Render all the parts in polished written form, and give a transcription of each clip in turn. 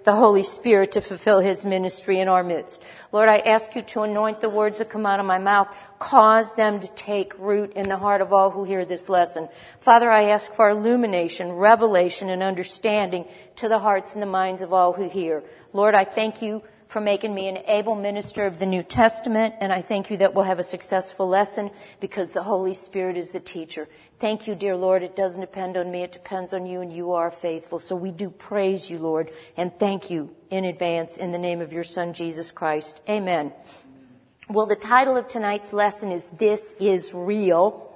the Holy Spirit to fulfill His ministry in our midst. Lord, I ask you to anoint the words that come out of my mouth. Cause them to take root in the heart of all who hear this lesson. Father, I ask for illumination, revelation, and understanding to the hearts and the minds of all who hear. Lord, I thank you for making me an able minister of the New Testament, and I thank you that we'll have a successful lesson because the Holy Spirit is the teacher. Thank you, dear Lord. It doesn't depend on me. It depends on you, and you are faithful. So we do praise you, Lord, and thank you in advance in the name of your Son, Jesus Christ. Amen. Well, the title of tonight's lesson is This is Real.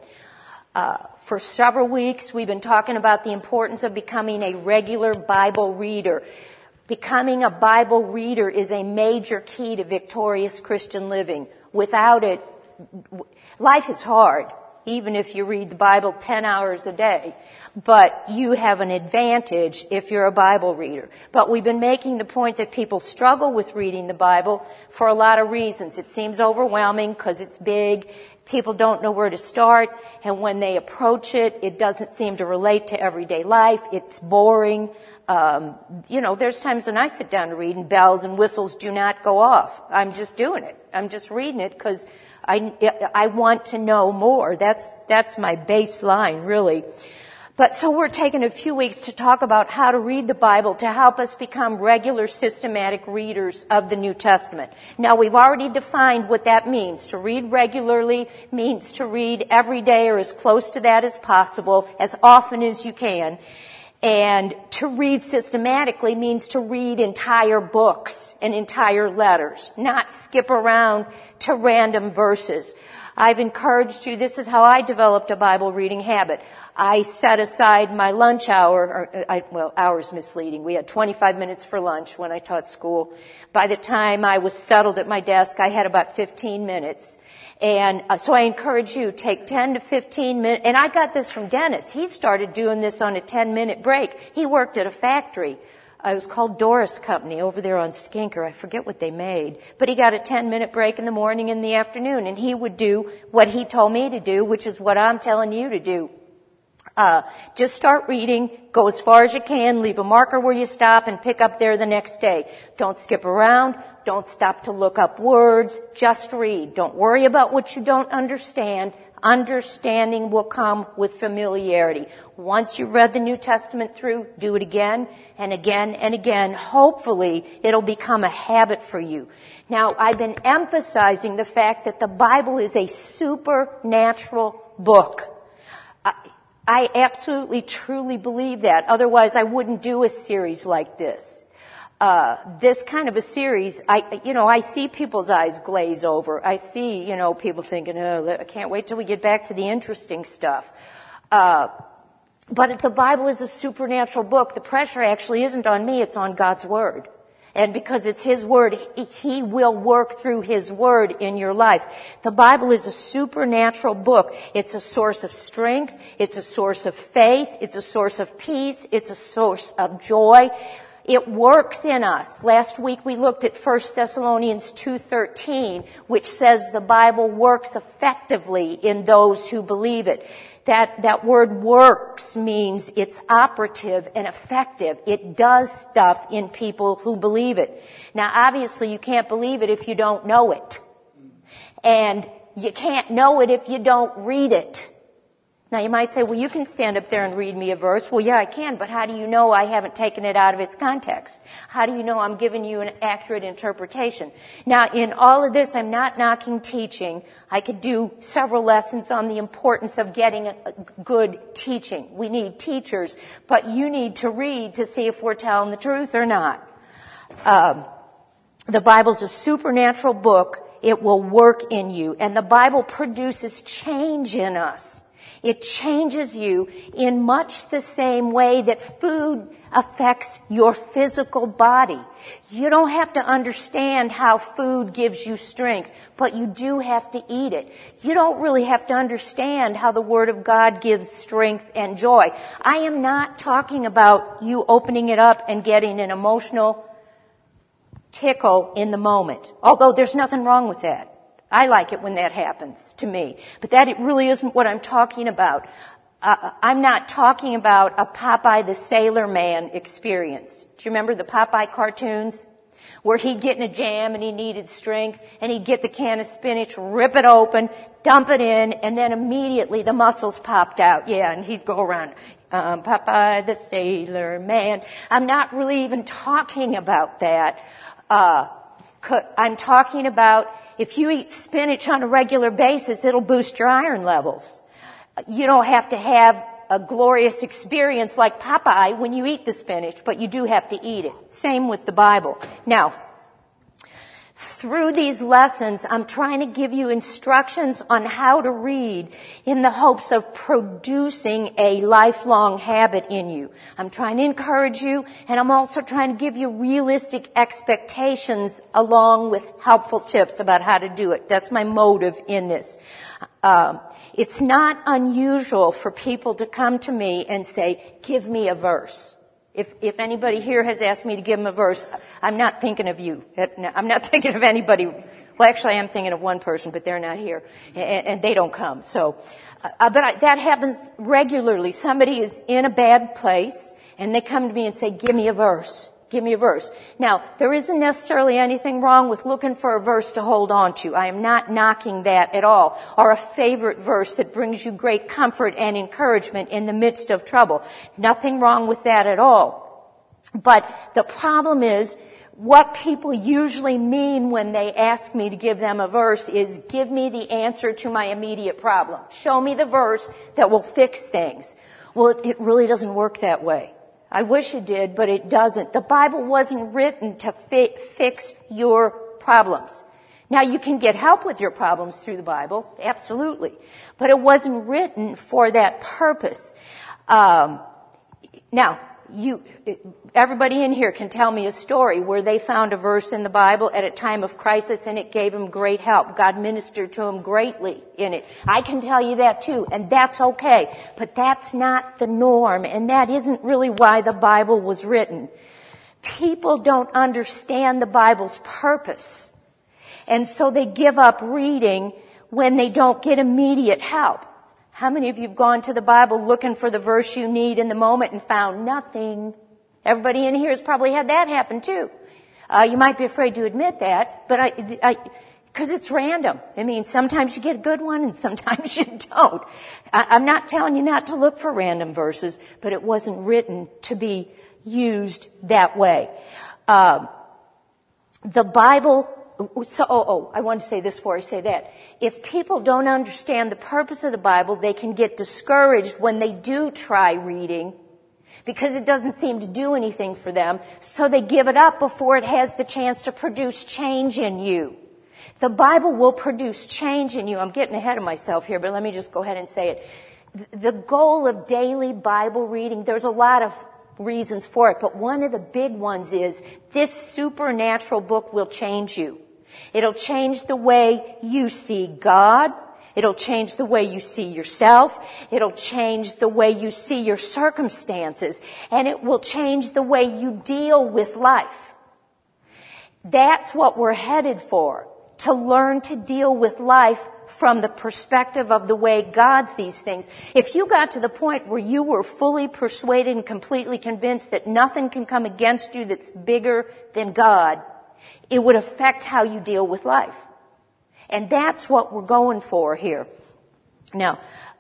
For several weeks, we've been talking about the importance of becoming a regular Bible reader. Becoming a Bible reader is a major key to victorious Christian living. Without it, life is hard, even if you read the Bible 10 hours a day. But you have an advantage if you're a Bible reader. But we've been making the point that people struggle with reading the Bible for a lot of reasons. It seems overwhelming because it's big. People don't know where to start. And when they approach it, it doesn't seem to relate to everyday life. It's boring. There's times when I sit down to read and bells and whistles do not go off. I'm just doing it. I'm just reading it because I want to know more. That's my baseline, really. But so we're taking a few weeks to talk about how to read the Bible to help us become regular systematic readers of the New Testament. Now, we've already defined what that means. To read regularly means to read every day or as close to that as possible, as often as you can. And to read systematically means to read entire books and entire letters, not skip around to random verses. I've encouraged you, this is how I developed a Bible reading habit. I set aside my lunch hour, hour's misleading. We had 25 minutes for lunch when I taught school. By the time I was settled at my desk, I had about 15 minutes. And so I encourage you, take 10 to 15 minutes. And I got this from Dennis. He started doing this on a 10-minute break. He worked at a factory. It was called Doris Company over there on Skinker. I forget what they made. But he got a 10-minute break in the morning and the afternoon. And he would do what he told me to do, which is what I'm telling you to do. Just start reading, go as far as you can, leave a marker where you stop, and pick up there the next day. Don't skip around. Don't stop to look up words. Just read. Don't worry about what you don't understand. Understanding will come with familiarity. Once you've read the New Testament through, do it again and again and again. Hopefully, it'll become a habit for you. Now, I've been emphasizing the fact that the Bible is a supernatural book. I absolutely, truly believe that. Otherwise, I wouldn't do a series like this. This kind of a series, I see people's eyes glaze over. I see, people thinking, I can't wait till we get back to the interesting stuff. But the Bible is a supernatural book. The pressure actually isn't on me, it's on God's Word. And because it's His Word, He will work through His Word in your life. The Bible is a supernatural book. It's a source of strength. It's a source of faith. It's a source of peace. It's a source of joy. It works in us. Last week we looked at 1 Thessalonians 2:13, which says the Bible works effectively in those who believe it. That word works means it's operative and effective. It does stuff in people who believe it. Now, obviously, you can't believe it if you don't know it. And you can't know it if you don't read it. Now, you might say, well, you can stand up there and read me a verse. Well, yeah, I can, but how do you know I haven't taken it out of its context? How do you know I'm giving you an accurate interpretation? Now, in all of this, I'm not knocking teaching. I could do several lessons on the importance of getting a good teaching. We need teachers, but you need to read to see if we're telling the truth or not. The Bible's a supernatural book. It will work in you, and the Bible produces change in us. It changes you in much the same way that food affects your physical body. You don't have to understand how food gives you strength, but you do have to eat it. You don't really have to understand how the Word of God gives strength and joy. I am not talking about you opening it up and getting an emotional tickle in the moment, although there's nothing wrong with that. I like it when that happens to me. But that it really isn't what I'm talking about. I'm not talking about a Popeye the Sailor Man experience. Do you remember the Popeye cartoons? Where he'd get in a jam and he needed strength, and he'd get the can of spinach, rip it open, dump it in, and then immediately the muscles popped out. Yeah, and he'd go around, Popeye the Sailor Man. I'm not really even talking about that. I'm talking about if you eat spinach on a regular basis, it'll boost your iron levels. You don't have to have a glorious experience like Popeye when you eat the spinach, but you do have to eat it. Same with the Bible. Now, through these lessons, I'm trying to give you instructions on how to read in the hopes of producing a lifelong habit in you. I'm trying to encourage you, and I'm also trying to give you realistic expectations along with helpful tips about how to do it. That's my motive in this. It's not unusual for people to come to me and say, give me a verse. If anybody here has asked me to give them a verse, I'm not thinking of you. I'm not thinking of anybody. Well, actually, I am thinking of one person, but they're not here, and they don't come. So, that happens regularly. Somebody is in a bad place, and they come to me and say, give me a verse. Give me a verse. Now, there isn't necessarily anything wrong with looking for a verse to hold on to. I am not knocking that at all. Or a favorite verse that brings you great comfort and encouragement in the midst of trouble. Nothing wrong with that at all. But the problem is, what people usually mean when they ask me to give them a verse is, give me the answer to my immediate problem. Show me the verse that will fix things. Well, it really doesn't work that way. I wish it did, but it doesn't. The Bible wasn't written to fix your problems. Now, you can get help with your problems through the Bible, absolutely. But it wasn't written for that purpose. Now, everybody in here can tell me a story where they found a verse in the Bible at a time of crisis and it gave them great help. God ministered to them greatly in it. I can tell you that too, and that's okay. But that's not the norm, and that isn't really why the Bible was written. People don't understand the Bible's purpose, and so they give up reading when they don't get immediate help. How many of you have gone to the Bible looking for the verse you need in the moment and found nothing? Everybody in here has probably had that happen too. You might be afraid to admit that, but because it's random. I mean, sometimes you get a good one and sometimes you don't. I'm not telling you not to look for random verses, but it wasn't written to be used that way. The Bible. So, I want to say this before I say that. If people don't understand the purpose of the Bible, they can get discouraged when they do try reading because it doesn't seem to do anything for them, so they give it up before it has the chance to produce change in you. The Bible will produce change in you. I'm getting ahead of myself here, but let me just go ahead and say it. The goal of daily Bible reading, there's a lot of reasons for it, but one of the big ones is this supernatural book will change you. It'll change the way you see God. It'll change the way you see yourself. It'll change the way you see your circumstances. And it will change the way you deal with life. That's what we're headed for, to learn to deal with life from the perspective of the way God sees things. If you got to the point where you were fully persuaded and completely convinced that nothing can come against you that's bigger than God, it would affect how you deal with life. And that's what we're going for here. Now,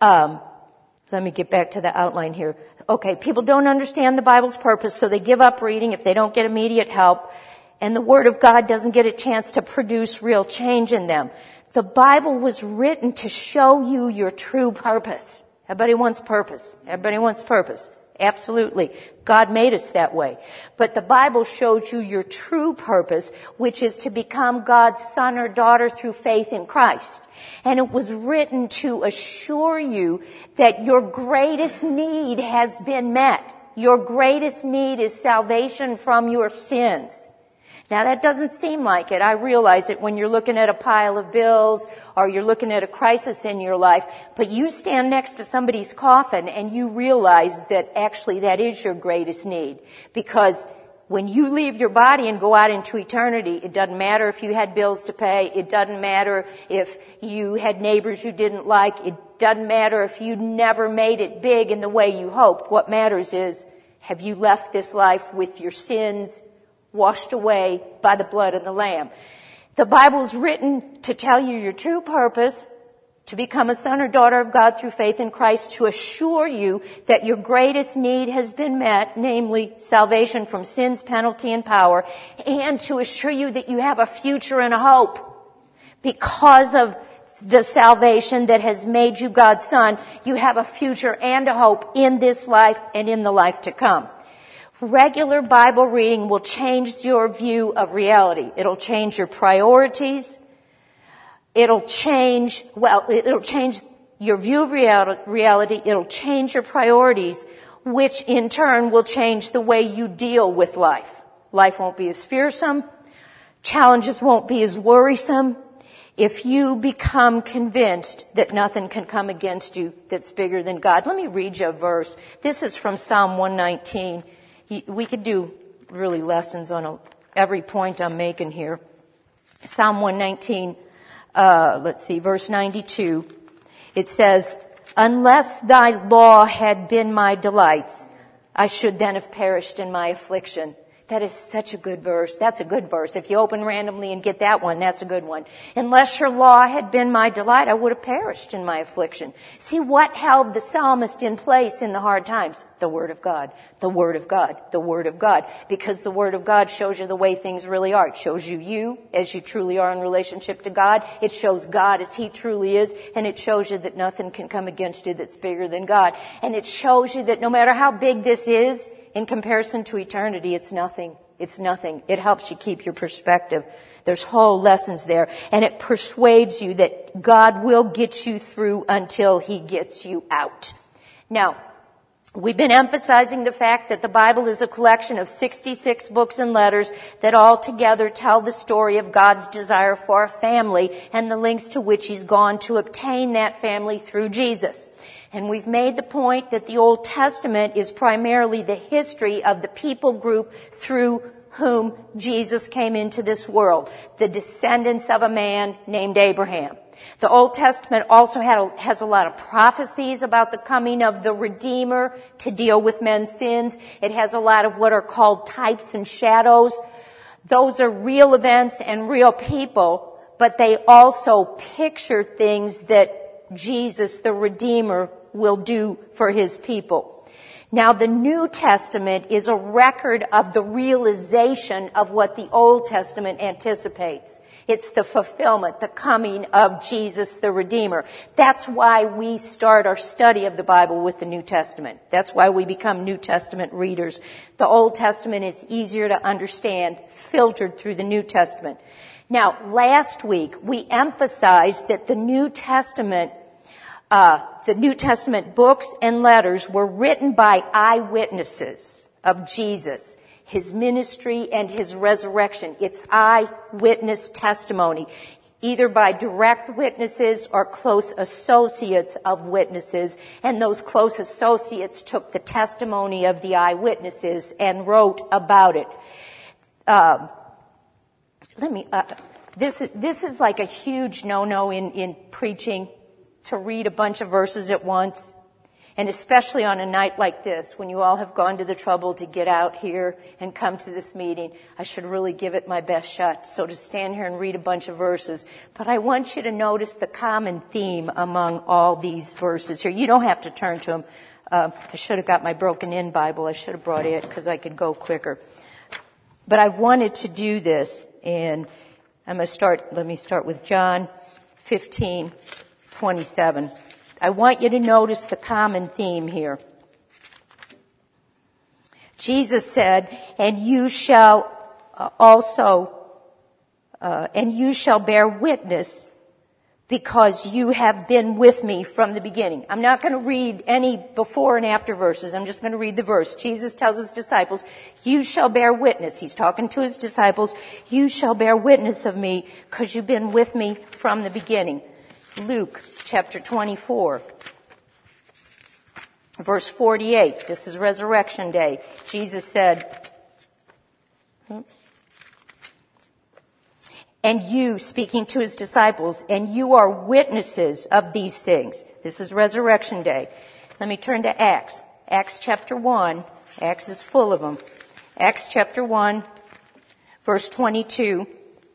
let me get back to the outline here. Okay, people don't understand the Bible's purpose, so they give up reading if they don't get immediate help, and the Word of God doesn't get a chance to produce real change in them. The Bible was written to show you your true purpose. Everybody wants purpose. Everybody wants purpose. Absolutely. God made us that way. But the Bible shows you your true purpose, which is to become God's son or daughter through faith in Christ. And it was written to assure you that your greatest need has been met. Your greatest need is salvation from your sins. Now, that doesn't seem like it. I realize it when you're looking at a pile of bills or you're looking at a crisis in your life. But you stand next to somebody's coffin and you realize that actually that is your greatest need. Because when you leave your body and go out into eternity, it doesn't matter if you had bills to pay. It doesn't matter if you had neighbors you didn't like. It Doesn't matter if you never made it big in the way you hoped. What matters is, have you left this life with your sins washed away by the blood of the Lamb? The Bible's written to tell you your true purpose, to become a son or daughter of God through faith in Christ, to assure you that your greatest need has been met, namely salvation from sin's penalty and power, and to assure you that you have a future and a hope. Because of the salvation that has made you God's son, you have a future and a hope in this life and in the life to come. Regular Bible reading will change your view of reality. It'll change your priorities. It'll change your view of reality. It'll change your priorities, which in turn will change the way you deal with life. Life won't be as fearsome. Challenges won't be as worrisome. If you become convinced that nothing can come against you that's bigger than God. Let me read you a verse. This is from Psalm 119. We could do really lessons on every point I'm making here. Psalm 119, verse 92. It says, "Unless thy law had been my delights, I should then have perished in my affliction." That is such a good verse. That's a good verse. If you open randomly and get that one, that's a good one. "Unless your law had been my delight, I would have perished in my affliction." See what held the psalmist in place in the hard times? The Word of God. The Word of God. The Word of God. Because the Word of God shows you the way things really are. It shows you as you truly are in relationship to God. It shows God as He truly is. And it shows you that nothing can come against you that's bigger than God. And it shows you that no matter how big this is, in comparison to eternity, it's nothing. It's nothing. It helps you keep your perspective. There's whole lessons there. And it persuades you that God will get you through until He gets you out. Now, we've been emphasizing the fact that the Bible is a collection of 66 books and letters that all together tell the story of God's desire for a family and the lengths to which He's gone to obtain that family through Jesus. And we've made the point that the Old Testament is primarily the history of the people group through whom Jesus came into this world, the descendants of a man named Abraham. The Old Testament also has a lot of prophecies about the coming of the Redeemer to deal with men's sins. It has a lot of what are called types and shadows. Those are real events and real people, but they also picture things that Jesus, the Redeemer, will do for His people. Now, the New Testament is a record of the realization of what the Old Testament anticipates. It's the fulfillment, the coming of Jesus, the Redeemer. That's why we start our study of the Bible with the New Testament. That's why we become New Testament readers. The Old Testament is easier to understand, filtered through the New Testament. Now, last week, we emphasized that the New Testament books and letters were written by eyewitnesses of Jesus, His ministry, and His resurrection. It's eyewitness testimony, either by direct witnesses or close associates of witnesses. And those close associates took the testimony of the eyewitnesses and wrote about it. This is like a huge no-no in preaching, to read a bunch of verses at once, and especially on a night like this, when you all have gone to the trouble to get out here and come to this meeting. I should really give it my best shot, so to stand here and read a bunch of verses. But I want you to notice the common theme among all these verses here. You don't have to turn to them. I should have got my broken-in Bible. I should have brought it because I could go quicker. But I've wanted to do this, and let me start with John 15:27. I want you to notice the common theme here. Jesus said, and you shall bear witness because you have been with me from the beginning. I'm not going to read any before and after verses. I'm just going to read the verse. Jesus tells His disciples, you shall bear witness. He's talking to His disciples. You shall bear witness of me because you've been with me from the beginning. Luke chapter 24, verse 48. This is Resurrection Day. Jesus said, and you," speaking to his disciples, "and you are witnesses of these things." This is Resurrection Day. Let me turn to Acts. Acts chapter 1. Acts is full of them. Acts chapter 1, verse 22.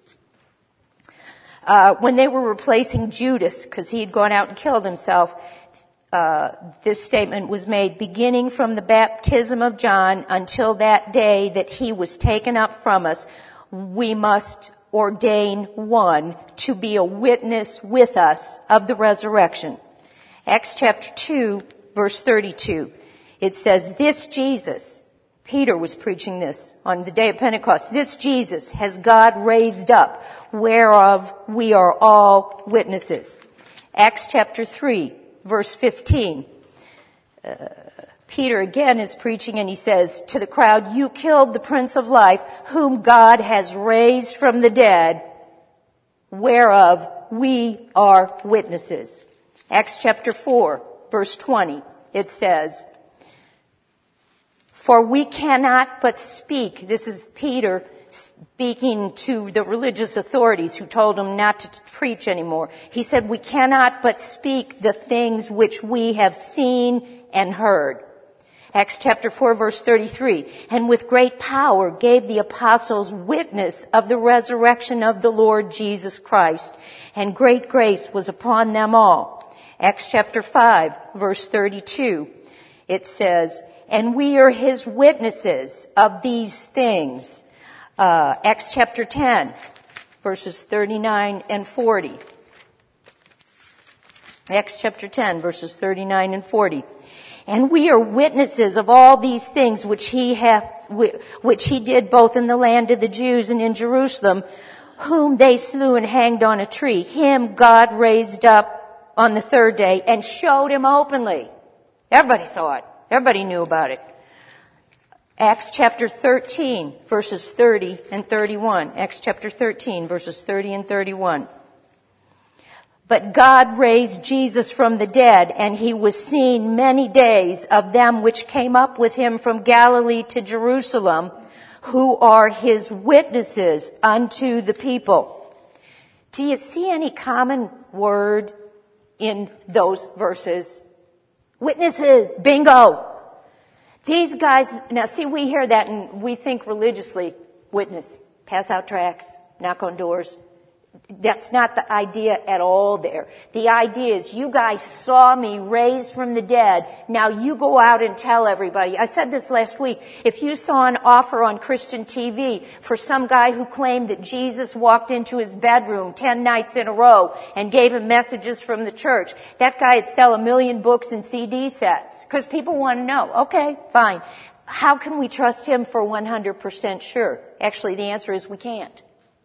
When they were replacing Judas, because he had gone out and killed himself, this statement was made: "Beginning from the baptism of John until that day that he was taken up from us, we must ordain one to be a witness with us of the resurrection." Acts chapter 2, verse 32. It says, "This Jesus," Peter was preaching this on the day of Pentecost, "this Jesus has God raised up, whereof we are all witnesses." Acts chapter 3, verse 15. Peter again is preaching, and he says to the crowd, "You killed the Prince of Life, whom God has raised from the dead, whereof we are witnesses." Acts chapter 4, verse 20, it says, "For we cannot but speak," this is Peter speaking to the religious authorities who told him not to preach anymore. He said, "We cannot but speak the things which we have seen and heard." Acts chapter 4, verse 33, "And with great power gave the apostles witness of the resurrection of the Lord Jesus Christ, and great grace was upon them all." Acts chapter 5, verse 32, it says, "And we are his witnesses of these things." Acts chapter 10, verses 39 and 40. Acts chapter 10, verses 39 and 40. "And we are witnesses of all these things which he did both in the land of the Jews and in Jerusalem, whom they slew and hanged on a tree. Him God raised up on the third day and showed him openly." Everybody saw it. Everybody knew about it. Acts chapter 13, verses 30 and 31. Acts chapter 13, verses 30 and 31. "But God raised Jesus from the dead, and he was seen many days of them which came up with him from Galilee to Jerusalem, who are his witnesses unto the people." Do you see any common word in those verses? Witnesses. Bingo. These guys, now see, we hear that and we think religiously, witness, pass out tracts, knock on doors. That's not the idea at all there. The idea is, you guys saw me raised from the dead. Now you go out and tell everybody. I said this last week. If you saw an offer on Christian TV for some guy who claimed that Jesus walked into his bedroom 10 nights in a row and gave him messages from the church, that guy would sell 1 million books and CD sets. Because people want to know. Okay, fine. How can we trust him for 100% sure? Actually, the answer is we can't.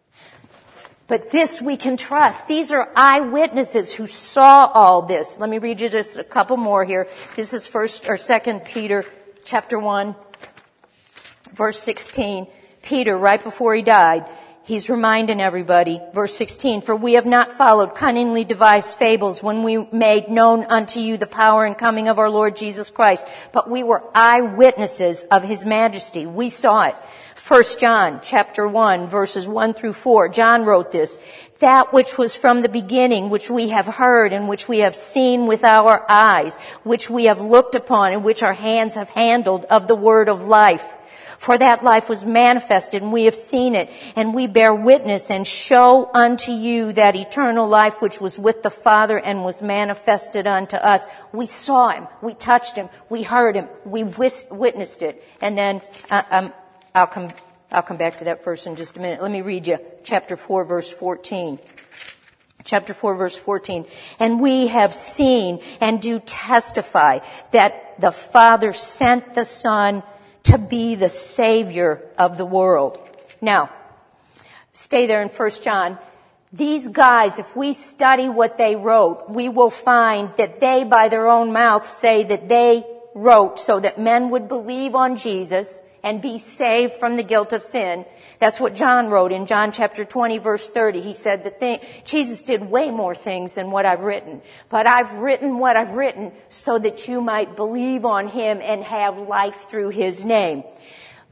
But this we can trust. These are eyewitnesses who saw all this. Let me read you just a couple more here. This is 2 Peter chapter 1, verse 16. Peter, right before he died, he's reminding everybody, verse 16, "For we have not followed cunningly devised fables when we made known unto you the power and coming of our Lord Jesus Christ, but we were eyewitnesses of his majesty." We saw it. 1 John chapter 1, verses 1 through 4. John wrote this, "That which was from the beginning, which we have heard and which we have seen with our eyes, which we have looked upon and which our hands have handled of the word of life. For that life was manifested, and we have seen it, and we bear witness and show unto you that eternal life which was with the Father and was manifested unto us." We saw him. We touched him. We heard him. We witnessed it. And then I'll come back to that verse in just a minute. Let me read you chapter 4, verse 14. Chapter 4, verse 14. "And we have seen and do testify that the Father sent the Son to be the Savior of the world." Now, stay there in 1 John. These guys, if we study what they wrote, we will find that they, by their own mouth, say that they wrote so that men would believe on Jesus and be saved from the guilt of sin. That's what John wrote in John chapter 20, verse 30. He said, Jesus did way more things than what I've written. But I've written what I've written so that you might believe on him and have life through his name.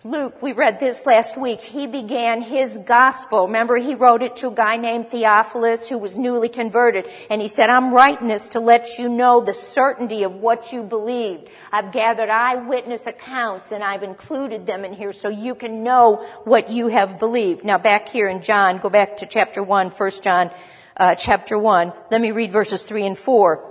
Luke, we read this last week, he began his gospel. Remember, he wrote it to a guy named Theophilus who was newly converted. And he said, I'm writing this to let you know the certainty of what you believed. I've gathered eyewitness accounts and I've included them in here so you can know what you have believed. Now back here in John, go back to chapter 1, 1 John chapter 1. Let me read verses 3 and 4.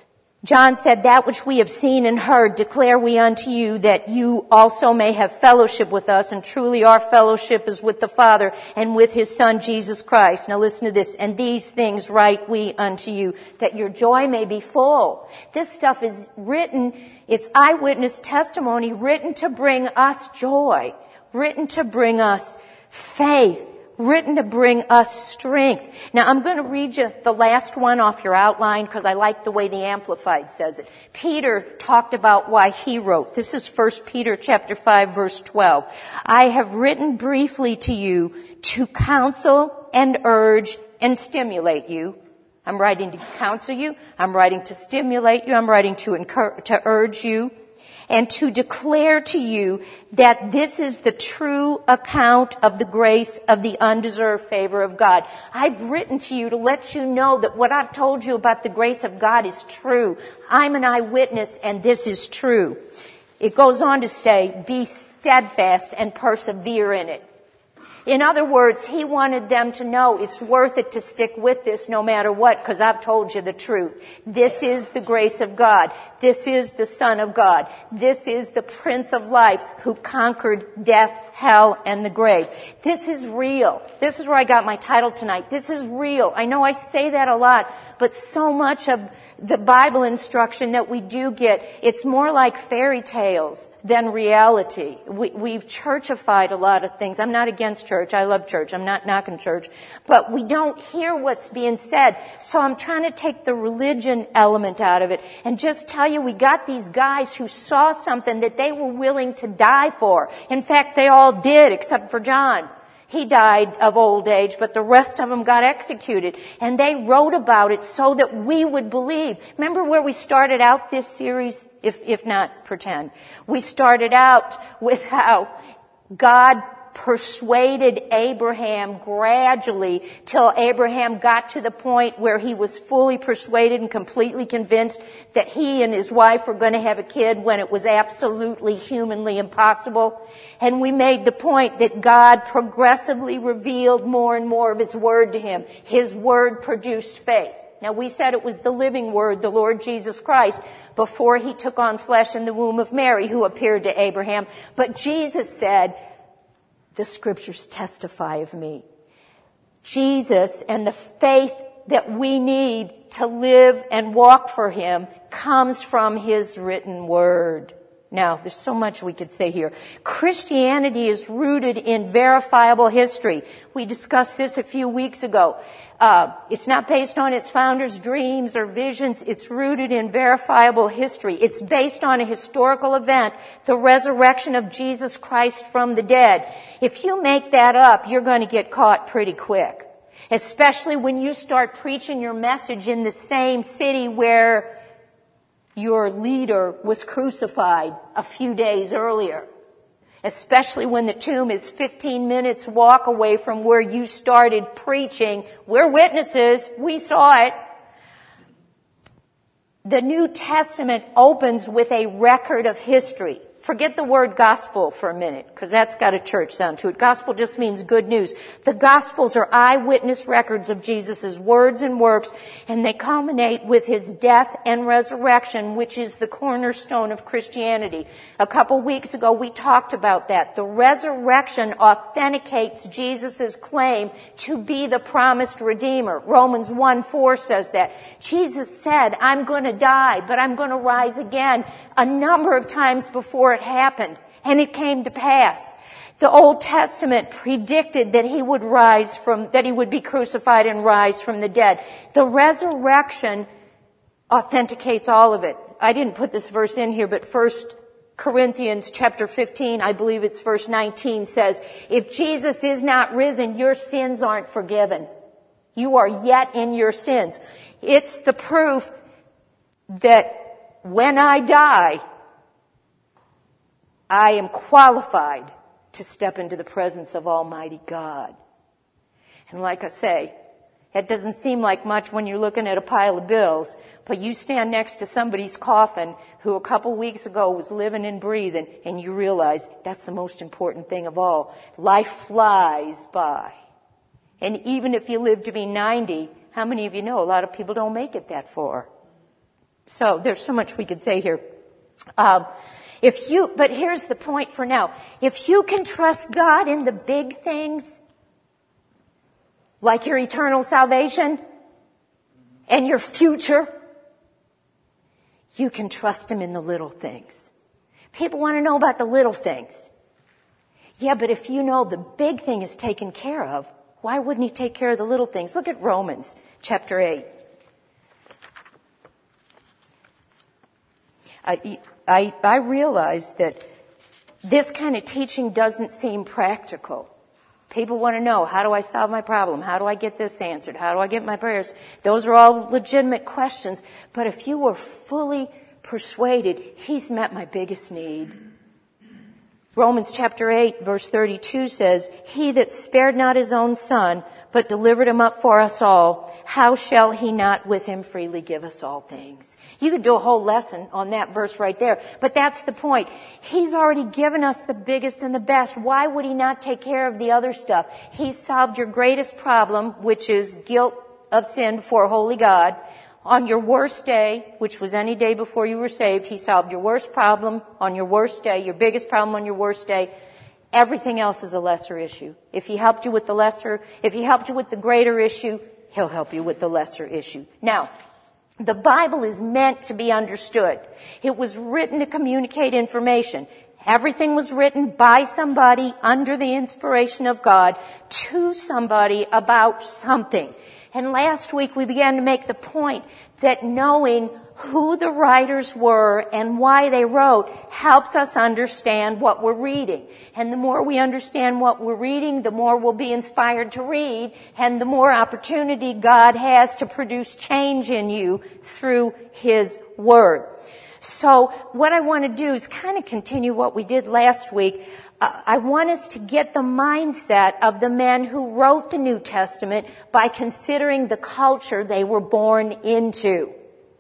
John said, that which we have seen and heard declare we unto you, that you also may have fellowship with us. And truly our fellowship is with the Father and with his Son, Jesus Christ. Now listen to this. And these things write we unto you, that your joy may be full. This stuff is written, it's eyewitness testimony written to bring us joy, written to bring us faith, written to bring us strength. Now I'm going to read you the last one off your outline because I like the way the Amplified says it. Peter talked about why he wrote. This is 1 Peter chapter 5 verse 12. I have written briefly to you to counsel and urge and stimulate you. I'm writing to counsel you. I'm writing to stimulate you. I'm writing to urge you. And to declare to you that this is the true account of the grace of the undeserved favor of God. I've written to you to let you know that what I've told you about the grace of God is true. I'm an eyewitness and this is true. It goes on to say, be steadfast and persevere in it. In other words, he wanted them to know it's worth it to stick with this no matter what, because I've told you the truth. This is the grace of God. This is the Son of God. This is the Prince of Life who conquered death, hell, and the grave. This is real. This is where I got my title tonight. This is real. I know I say that a lot, but so much of the Bible instruction that we do get, it's more like fairy tales than reality. We've churchified a lot of things. I'm not against church. I love church. I'm not knocking church. But we don't hear what's being said. So I'm trying to take the religion element out of it and just tell you we got these guys who saw something that they were willing to die for. In fact, they all did except for John. He died of old age, but the rest of them got executed. And they wrote about it so that we would believe. Remember where we started out this series? If not, pretend. We started out with how God persuaded Abraham gradually till Abraham got to the point where he was fully persuaded and completely convinced that he and his wife were going to have a kid when it was absolutely humanly impossible. And we made the point that God progressively revealed more and more of his word to him. His word produced faith. Now we said it was the living word, the Lord Jesus Christ, before he took on flesh in the womb of Mary, who appeared to Abraham. But Jesus said, the scriptures testify of me. Jesus and the faith that we need to live and walk for him comes from his written word. Now, there's so much we could say here. Christianity is rooted in verifiable history. We discussed this a few weeks ago. It's not based on its founders' dreams or visions. It's rooted in verifiable history. It's based on a historical event, the resurrection of Jesus Christ from the dead. If you make that up, you're going to get caught pretty quick. Especially when you start preaching your message in the same city where your leader was crucified a few days earlier. Especially when the tomb is 15 minutes walk away from where you started preaching. We're witnesses. We saw it. The New Testament opens with a record of history. Forget the word gospel for a minute, because that's got a church sound to it. Gospel just means good news. The Gospels are eyewitness records of Jesus' words and works, and they culminate with his death and resurrection, which is the cornerstone of Christianity. A couple weeks ago, we talked about that. The resurrection authenticates Jesus' claim to be the promised Redeemer. Romans 1:4 says that. Jesus said, I'm going to die, but I'm going to rise again, a number of times before it happened, and it came to pass. The Old Testament predicted that he would be crucified and rise from the dead. The resurrection authenticates all of it. I didn't put this verse in here, but 1 Corinthians chapter 15, I believe it's verse 19, says, if Jesus is not risen, your sins aren't forgiven. You are yet in your sins. It's the proof that when I die, I am qualified to step into the presence of Almighty God. And like I say, it doesn't seem like much when you're looking at a pile of bills, but you stand next to somebody's coffin who a couple weeks ago was living and breathing, and you realize that's the most important thing of all. Life flies by. And even if you live to be 90, how many of you know a lot of people don't make it that far? So there's so much we could say here. But here's the point for now. If you can trust God in the big things, like your eternal salvation and your future, you can trust Him in the little things. People want to know about the little things. Yeah, but if you know the big thing is taken care of, why wouldn't He take care of the little things? Look at Romans chapter 8. I realize that this kind of teaching doesn't seem practical. People want to know, how do I solve my problem? How do I get this answered? How do I get my prayers? Those are all legitimate questions. But if you were fully persuaded, He's met my biggest need. Romans chapter 8 verse 32 says, He that spared not His own Son, but delivered Him up for us all, how shall He not with Him freely give us all things? You could do a whole lesson on that verse right there. But that's the point. He's already given us the biggest and the best. Why would He not take care of the other stuff? He solved your greatest problem, which is guilt of sin before a holy God. On your worst day, which was any day before you were saved, He solved your worst problem on your worst day, your biggest problem on your worst day. Everything else is a lesser issue. If He helped you with the greater issue, He'll help you with the lesser issue. Now, the Bible is meant to be understood. It was written to communicate information. Everything was written by somebody under the inspiration of God to somebody about something. And last week we began to make the point that knowing who the writers were and why they wrote helps us understand what we're reading. And the more we understand what we're reading, the more we'll be inspired to read, and the more opportunity God has to produce change in you through His Word. So what I want to do is kind of continue what we did last week. I want us to get the mindset of the men who wrote the New Testament by considering the culture they were born into.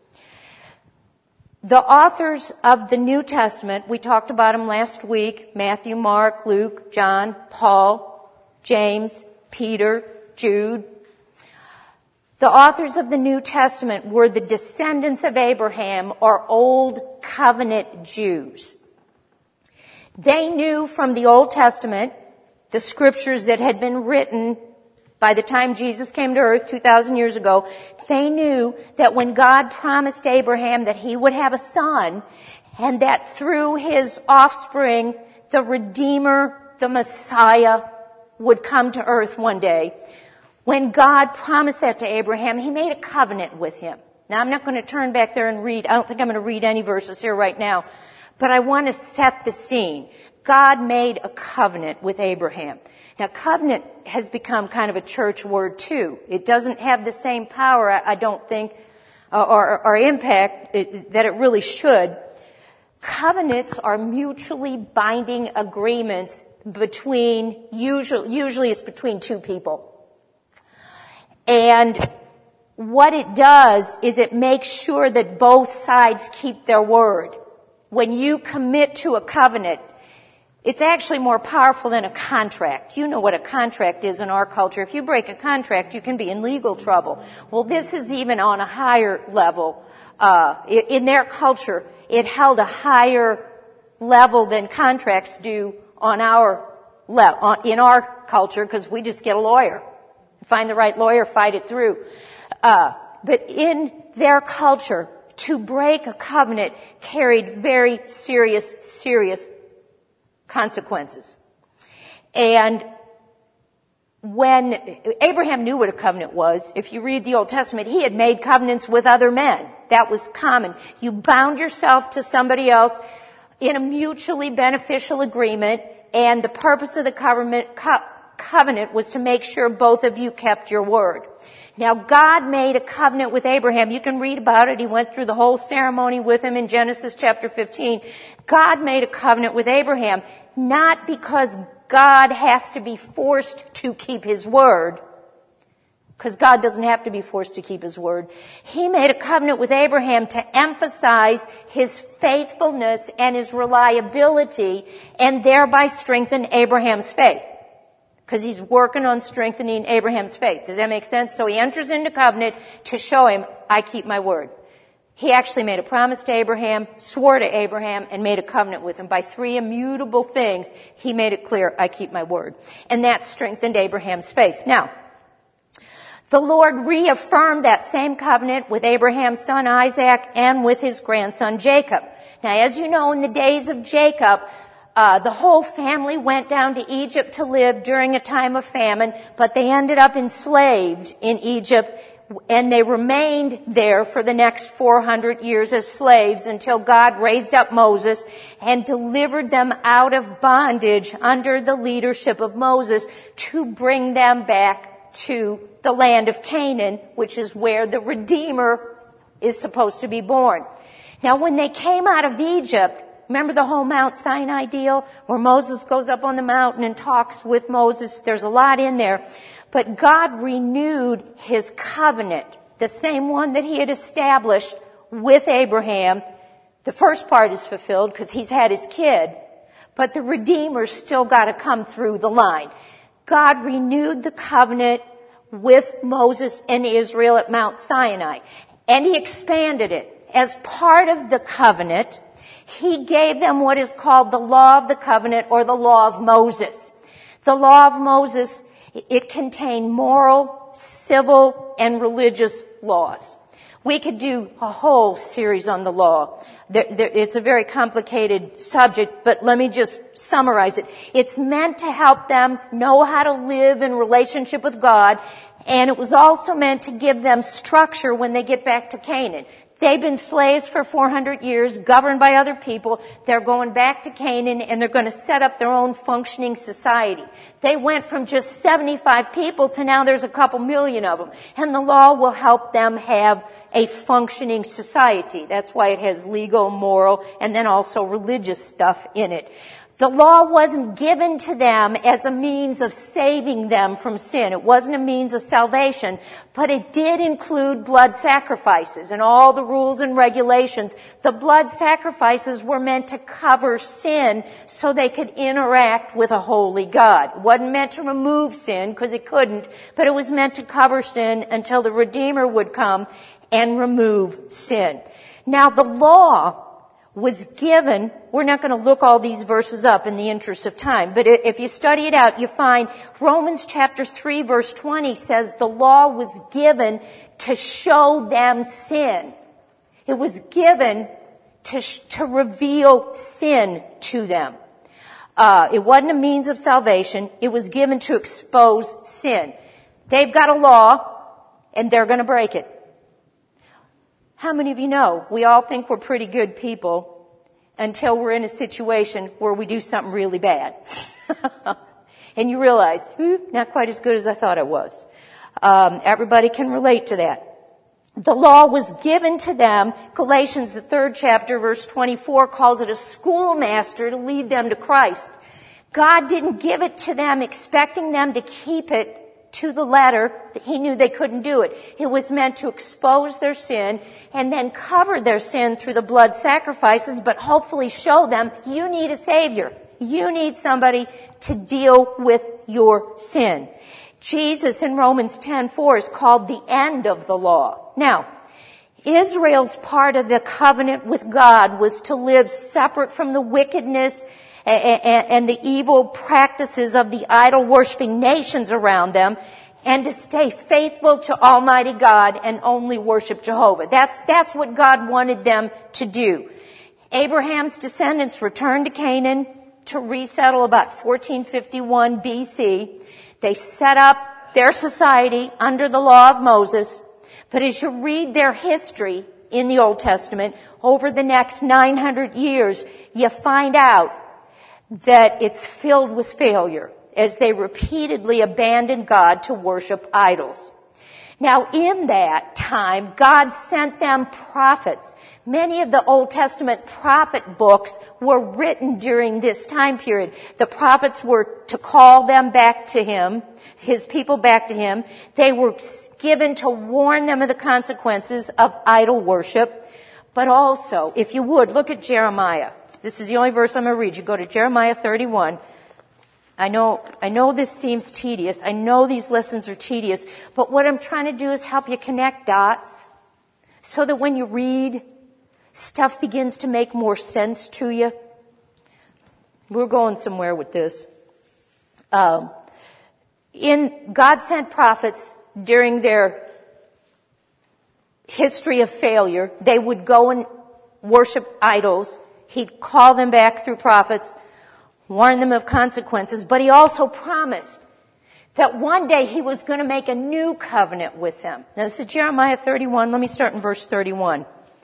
The authors of the New Testament, we talked about them last week, Matthew, Mark, Luke, John, Paul, James, Peter, Jude. The authors of the New Testament were the descendants of Abraham, or Old Covenant Jews. They knew from the Old Testament, the scriptures that had been written by the time Jesus came to earth 2,000 years ago, they knew that when God promised Abraham that he would have a son, and that through his offspring, the Redeemer, the Messiah, would come to earth one day. When God promised that to Abraham, He made a covenant with him. Now, I'm not going to turn back there and read. I don't think I'm going to read any verses here right now. But I want to set the scene. God made a covenant with Abraham. Now, covenant has become kind of a church word, too. It doesn't have the same power, I don't think, or impact that it really should. Covenants are mutually binding agreements between, usually it's between two people. And what it does is it makes sure that both sides keep their word. When you commit to a covenant, it's actually more powerful than a contract. You know what a contract is in our culture. If you break a contract, you can be in legal trouble. Well, this is even on a higher level. In their culture, it held a higher level than contracts do on in our culture, because we just get a lawyer. Find the right lawyer, fight it through. But in their culture, to break a covenant carried very serious consequences. And when Abraham knew what a covenant was, if you read the Old Testament, he had made covenants with other men. That was common. You bound yourself to somebody else in a mutually beneficial agreement, and the purpose of the covenant was to make sure both of you kept your word. Now, God made a covenant with Abraham. You can read about it. He went through the whole ceremony with him in Genesis chapter 15. God made a covenant with Abraham, not because God has to be forced to keep his word, because God doesn't have to be forced to keep his word. He made a covenant with Abraham to emphasize his faithfulness and his reliability, and thereby strengthen Abraham's faith. Because he's working on strengthening Abraham's faith. Does that make sense? So he enters into covenant to show him, I keep my word. He actually made a promise to Abraham, swore to Abraham, and made a covenant with him. By 3 immutable things, he made it clear, I keep my word. And that strengthened Abraham's faith. Now, the Lord reaffirmed that same covenant with Abraham's son Isaac and with his grandson Jacob. Now, as you know, in the days of Jacob, the whole family went down to Egypt to live during a time of famine, but they ended up enslaved in Egypt, and they remained there for the next 400 years as slaves until God raised up Moses and delivered them out of bondage under the leadership of Moses to bring them back to the land of Canaan, which is where the Redeemer is supposed to be born. Now, when they came out of Egypt, remember the whole Mount Sinai deal where Moses goes up on the mountain and talks with Moses? There's a lot in there. But God renewed his covenant, the same one that he had established with Abraham. The first part is fulfilled because he's had his kid, but the Redeemer's still got to come through the line. God renewed the covenant with Moses and Israel at Mount Sinai, and he expanded it. As part of the covenant, he gave them what is called the law of the covenant, or the law of Moses. The law of Moses, it contained moral, civil, and religious laws. We could do a whole series on the law. It's a very complicated subject, but let me just summarize it. It's meant to help them know how to live in relationship with God, and it was also meant to give them structure when they get back to Canaan. They've been slaves for 400 years, governed by other people. They're going back to Canaan, and they're going to set up their own functioning society. They went from just 75 people to now there's a couple million of them. And the law will help them have a functioning society. That's why it has legal, moral, and then also religious stuff in it. The law wasn't given to them as a means of saving them from sin. It wasn't a means of salvation, but it did include blood sacrifices and all the rules and regulations. The blood sacrifices were meant to cover sin so they could interact with a holy God. It wasn't meant to remove sin because it couldn't, but it was meant to cover sin until the Redeemer would come and remove sin. Now, the law was given, we're not going to look all these verses up in the interest of time, but if you study it out, you find Romans chapter 3 verse 20 says the law was given to show them sin. It was given to reveal sin to them. It wasn't a means of salvation. It was given to expose sin. They've got a law, and they're going to break it. How many of you know we all think we're pretty good people until we're in a situation where we do something really bad? And you realize, not quite as good as I thought I was. Everybody can relate to that. The law was given to them. Galatians, the 3rd chapter, verse 24, calls it a schoolmaster to lead them to Christ. God didn't give it to them expecting them to keep it to the letter. He knew they couldn't do it. It was meant to expose their sin and then cover their sin through the blood sacrifices, but hopefully show them you need a Savior. You need somebody to deal with your sin. Jesus in Romans 10:4 is called the end of the law. Now, Israel's part of the covenant with God was to live separate from the wickedness and the evil practices of the idol-worshiping nations around them, and to stay faithful to Almighty God and only worship Jehovah. That's what God wanted them to do. Abraham's descendants returned to Canaan to resettle about 1451 BC. They set up their society under the law of Moses. But as you read their history in the Old Testament, over the next 900 years, you find out that it's filled with failure as they repeatedly abandoned God to worship idols. Now, in that time, God sent them prophets. Many of the Old Testament prophet books were written during this time period. The prophets were to call them back to him, his people back to him. They were given to warn them of the consequences of idol worship. But also, if you would, look at Jeremiah. This is the only verse I'm going to read. You go to Jeremiah 31. I know this seems tedious. I know these lessons are tedious. But what I'm trying to do is help you connect dots so that when you read, stuff begins to make more sense to you. We're going somewhere with this. God sent prophets during their history of failure. They would go and worship idols. He'd call them back through prophets, warn them of consequences, but he also promised that one day he was going to make a new covenant with them. Now this is Jeremiah 31. Let me start in verse 31.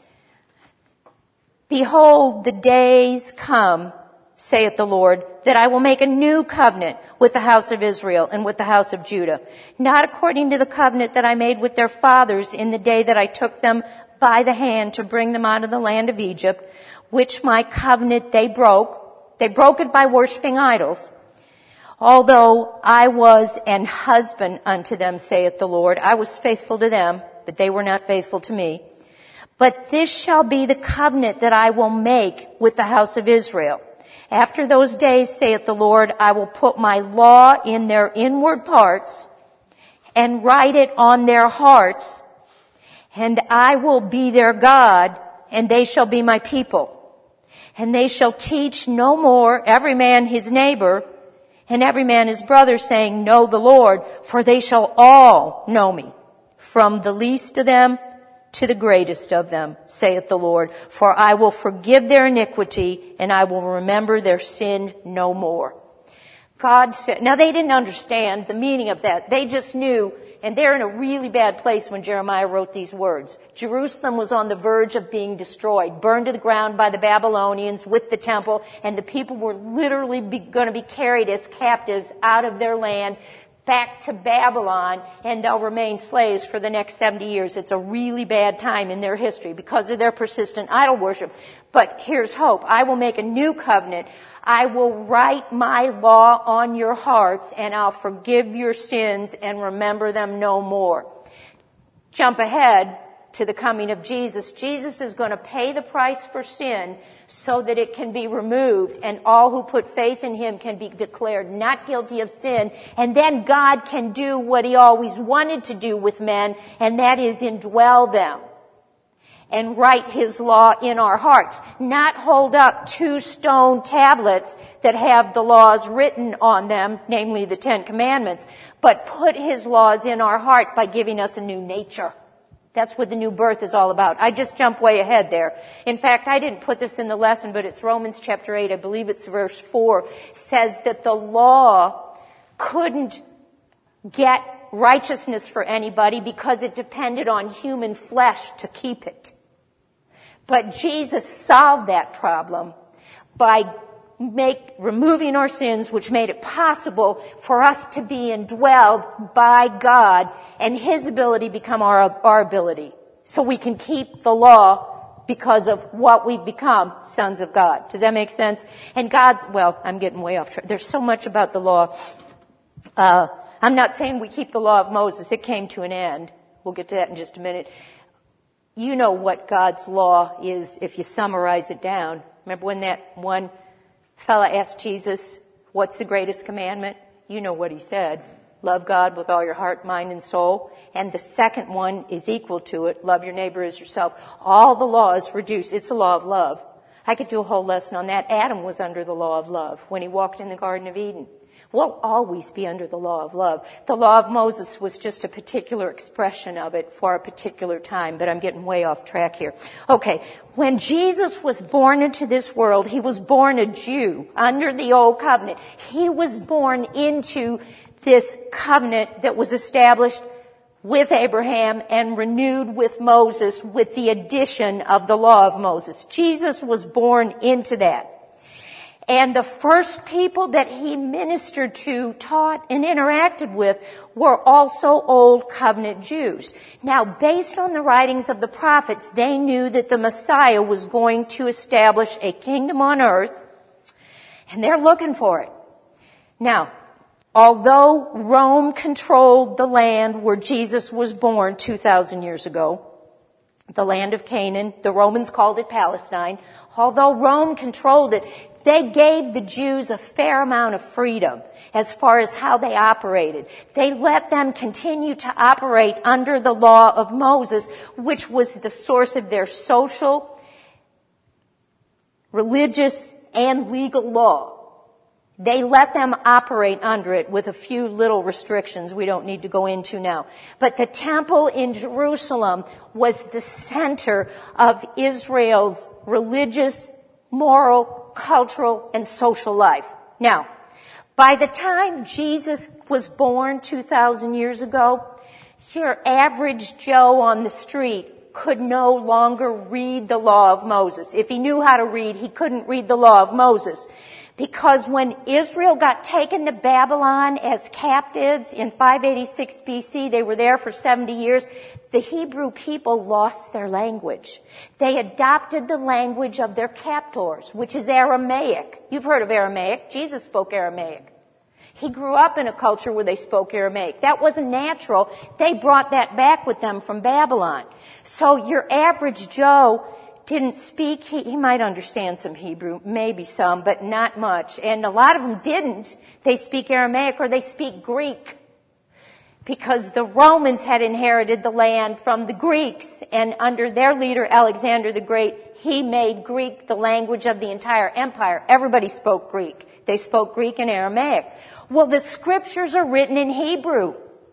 Behold, the days come, saith the Lord, that I will make a new covenant with the house of Israel and with the house of Judah, not according to the covenant that I made with their fathers in the day that I took them by the hand to bring them out of the land of Egypt, which my covenant they broke. They broke it by worshiping idols. Although I was an husband unto them, saith the Lord, I was faithful to them, but they were not faithful to me. But this shall be the covenant that I will make with the house of Israel. After those days, saith the Lord, I will put my law in their inward parts and write it on their hearts, and I will be their God, and they shall be my people. And they shall teach no more every man his neighbor and every man his brother, saying, Know the Lord, for they shall all know me, from the least of them to the greatest of them, saith the Lord. For I will forgive their iniquity, and I will remember their sin no more. God said, now they didn't understand the meaning of that. They just knew, and they're in a really bad place when Jeremiah wrote these words. Jerusalem was on the verge of being destroyed, burned to the ground by the Babylonians with the temple, and the people were literally going to be carried as captives out of their land back to Babylon, and they'll remain slaves for the next 70 years. It's a really bad time in their history because of their persistent idol worship. But here's hope. I will make a new covenant. I will write my law on your hearts, and I'll forgive your sins and remember them no more. Jump ahead to the coming of Jesus. Jesus is going to pay the price for sin so that it can be removed, and all who put faith in him can be declared not guilty of sin. And then God can do what he always wanted to do with men, and that is indwell them and write his law in our hearts. Not hold up 2 stone tablets that have the laws written on them, namely the 10 Commandments, but put his laws in our heart by giving us a new nature. That's what the new birth is all about. I just jumped way ahead there. In fact, I didn't put this in the lesson, but it's Romans chapter 8, I believe it's verse 4, says that the law couldn't get righteousness for anybody because it depended on human flesh to keep it. But Jesus solved that problem by removing our sins, which made it possible for us to be indwelled by God and his ability become our ability. So we can keep the law because of what we've become, sons of God. Does that make sense? And I'm getting way off track. There's so much about the law. I'm not saying we keep the law of Moses. It came to an end. We'll get to that in just a minute. You know what God's law is if you summarize it down. Remember when that one fella asked Jesus, what's the greatest commandment? You know what he said. Love God with all your heart, mind, and soul. And the second one is equal to it. Love your neighbor as yourself. All the law is reduced. It's a law of love. I could do a whole lesson on that. Adam was under the law of love when he walked in the Garden of Eden. We'll always be under the law of love. The law of Moses was just a particular expression of it for a particular time, but I'm getting way off track here. Okay, when Jesus was born into this world, he was born a Jew under the old covenant. He was born into this covenant that was established with Abraham and renewed with Moses with the addition of the law of Moses. Jesus was born into that. And the first people that he ministered to, taught, and interacted with were also Old Covenant Jews. Now, based on the writings of the prophets, they knew that the Messiah was going to establish a kingdom on earth, and they're looking for it. Now, although Rome controlled the land where Jesus was born 2,000 years ago, the land of Canaan, the Romans called it Palestine, although Rome controlled it, they gave the Jews a fair amount of freedom as far as how they operated. They let them continue to operate under the law of Moses, which was the source of their social, religious, and legal law. They let them operate under it with a few little restrictions we don't need to go into now. But the temple in Jerusalem was the center of Israel's religious, moral, cultural, and social life. Now, by the time Jesus was born 2,000 years ago, your average Joe on the street could no longer read the law of Moses. If he knew how to read, he couldn't read the law of Moses. Because when Israel got taken to Babylon as captives in 586 BC, they were there for 70 years, the Hebrew people lost their language. They adopted the language of their captors, which is Aramaic. You've heard of Aramaic. Jesus spoke Aramaic. He grew up in a culture where they spoke Aramaic. That wasn't natural. They brought that back with them from Babylon. So your average Joe didn't speak, he might understand some Hebrew, maybe some, but not much. And a lot of them didn't. They speak Aramaic or they speak Greek. Because the Romans had inherited the land from the Greeks, and under their leader, Alexander the Great, he made Greek the language of the entire empire. Everybody spoke Greek. They spoke Greek and Aramaic. Well, the scriptures are written in Hebrew.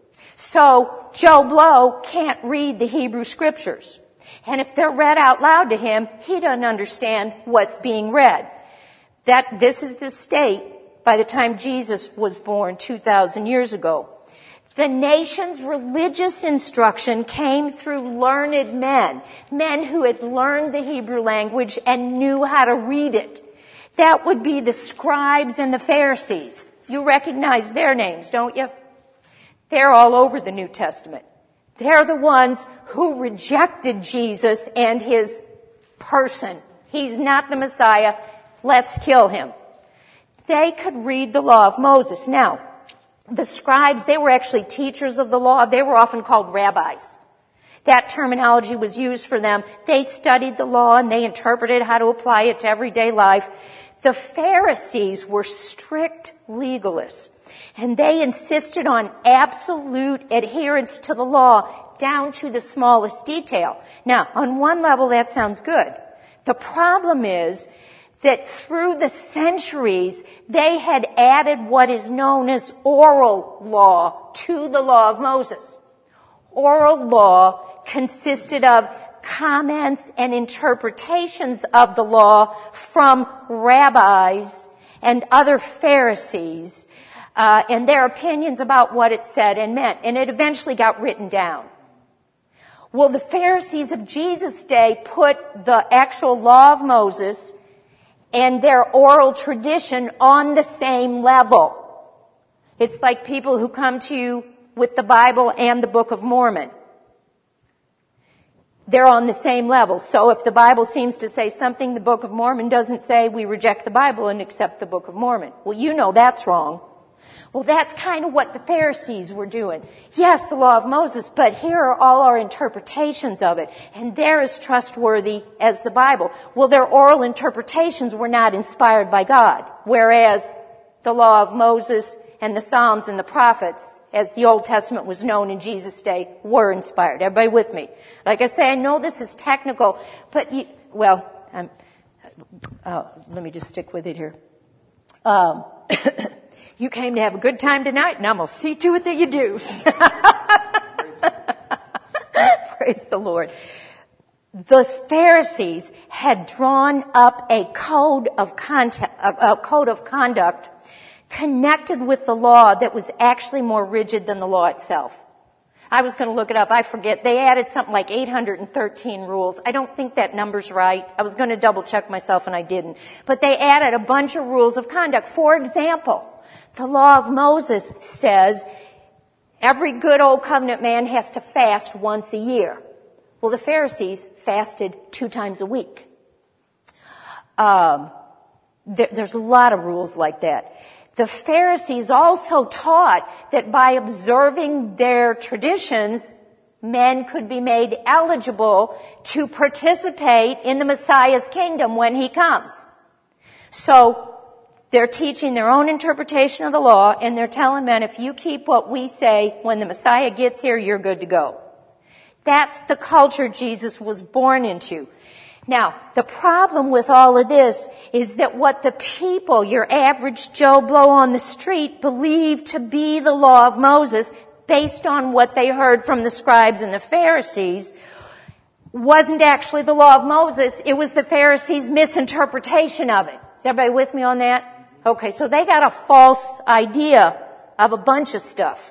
So Joe Blow can't read the Hebrew scriptures. And if they're read out loud to him, he doesn't understand what's being read. This is the state by the time Jesus was born 2,000 years ago. The nation's religious instruction came through learned men who had learned the Hebrew language and knew how to read it. That would be the scribes and the Pharisees. You recognize their names, don't you? They're all over the New Testament. They're the ones who rejected Jesus and his person. He's not the Messiah. Let's kill him. They could read the law of Moses. Now, the scribes, they were actually teachers of the law. They were often called rabbis. That terminology was used for them. They studied the law and they interpreted how to apply it to everyday life. The Pharisees were strict legalists, and they insisted on absolute adherence to the law down to the smallest detail. Now, on one level, that sounds good. The problem is that through the centuries, they had added what is known as oral law to the law of Moses. Oral law consisted of comments and interpretations of the law from rabbis and other Pharisees, and their opinions about what it said and meant, and it eventually got written down. Well, the Pharisees of Jesus' day put the actual law of Moses and their oral tradition on the same level. It's like people who come to you with the Bible and the Book of Mormon. They're on the same level. So if the Bible seems to say something the Book of Mormon doesn't say, we reject the Bible and accept the Book of Mormon. Well, you know that's wrong. Well, that's kind of what the Pharisees were doing. Yes, the law of Moses, but here are all our interpretations of it, and they're as trustworthy as the Bible. Well, their oral interpretations were not inspired by God, whereas the law of Moses and the Psalms and the prophets, as the Old Testament was known in Jesus' day, were inspired. Everybody with me? Like I say, I know this is technical, but, let me just stick with it here. You came to have a good time tonight, and I'm going to see to it that you do. Praise the Lord. The Pharisees had drawn up a code of conduct connected with the law that was actually more rigid than the law itself. I was going to look it up. I forget. They added something like 813 rules. I don't think that number's right. I was going to double check myself and I didn't. But they added a bunch of rules of conduct. For example, the law of Moses says every good old covenant man has to fast once a year. Well, the Pharisees fasted 2 times a week. There's a lot of rules like that. The Pharisees also taught that by observing their traditions, men could be made eligible to participate in the Messiah's kingdom when he comes. So they're teaching their own interpretation of the law, and they're telling men, if you keep what we say, when the Messiah gets here, you're good to go. That's the culture Jesus was born into. Now, the problem with all of this is that what the people, your average Joe Blow on the street, believe to be the law of Moses, based on what they heard from the scribes and the Pharisees, wasn't actually the law of Moses. It was the Pharisees' misinterpretation of it. Is everybody with me on that? Okay, so they got a false idea of a bunch of stuff.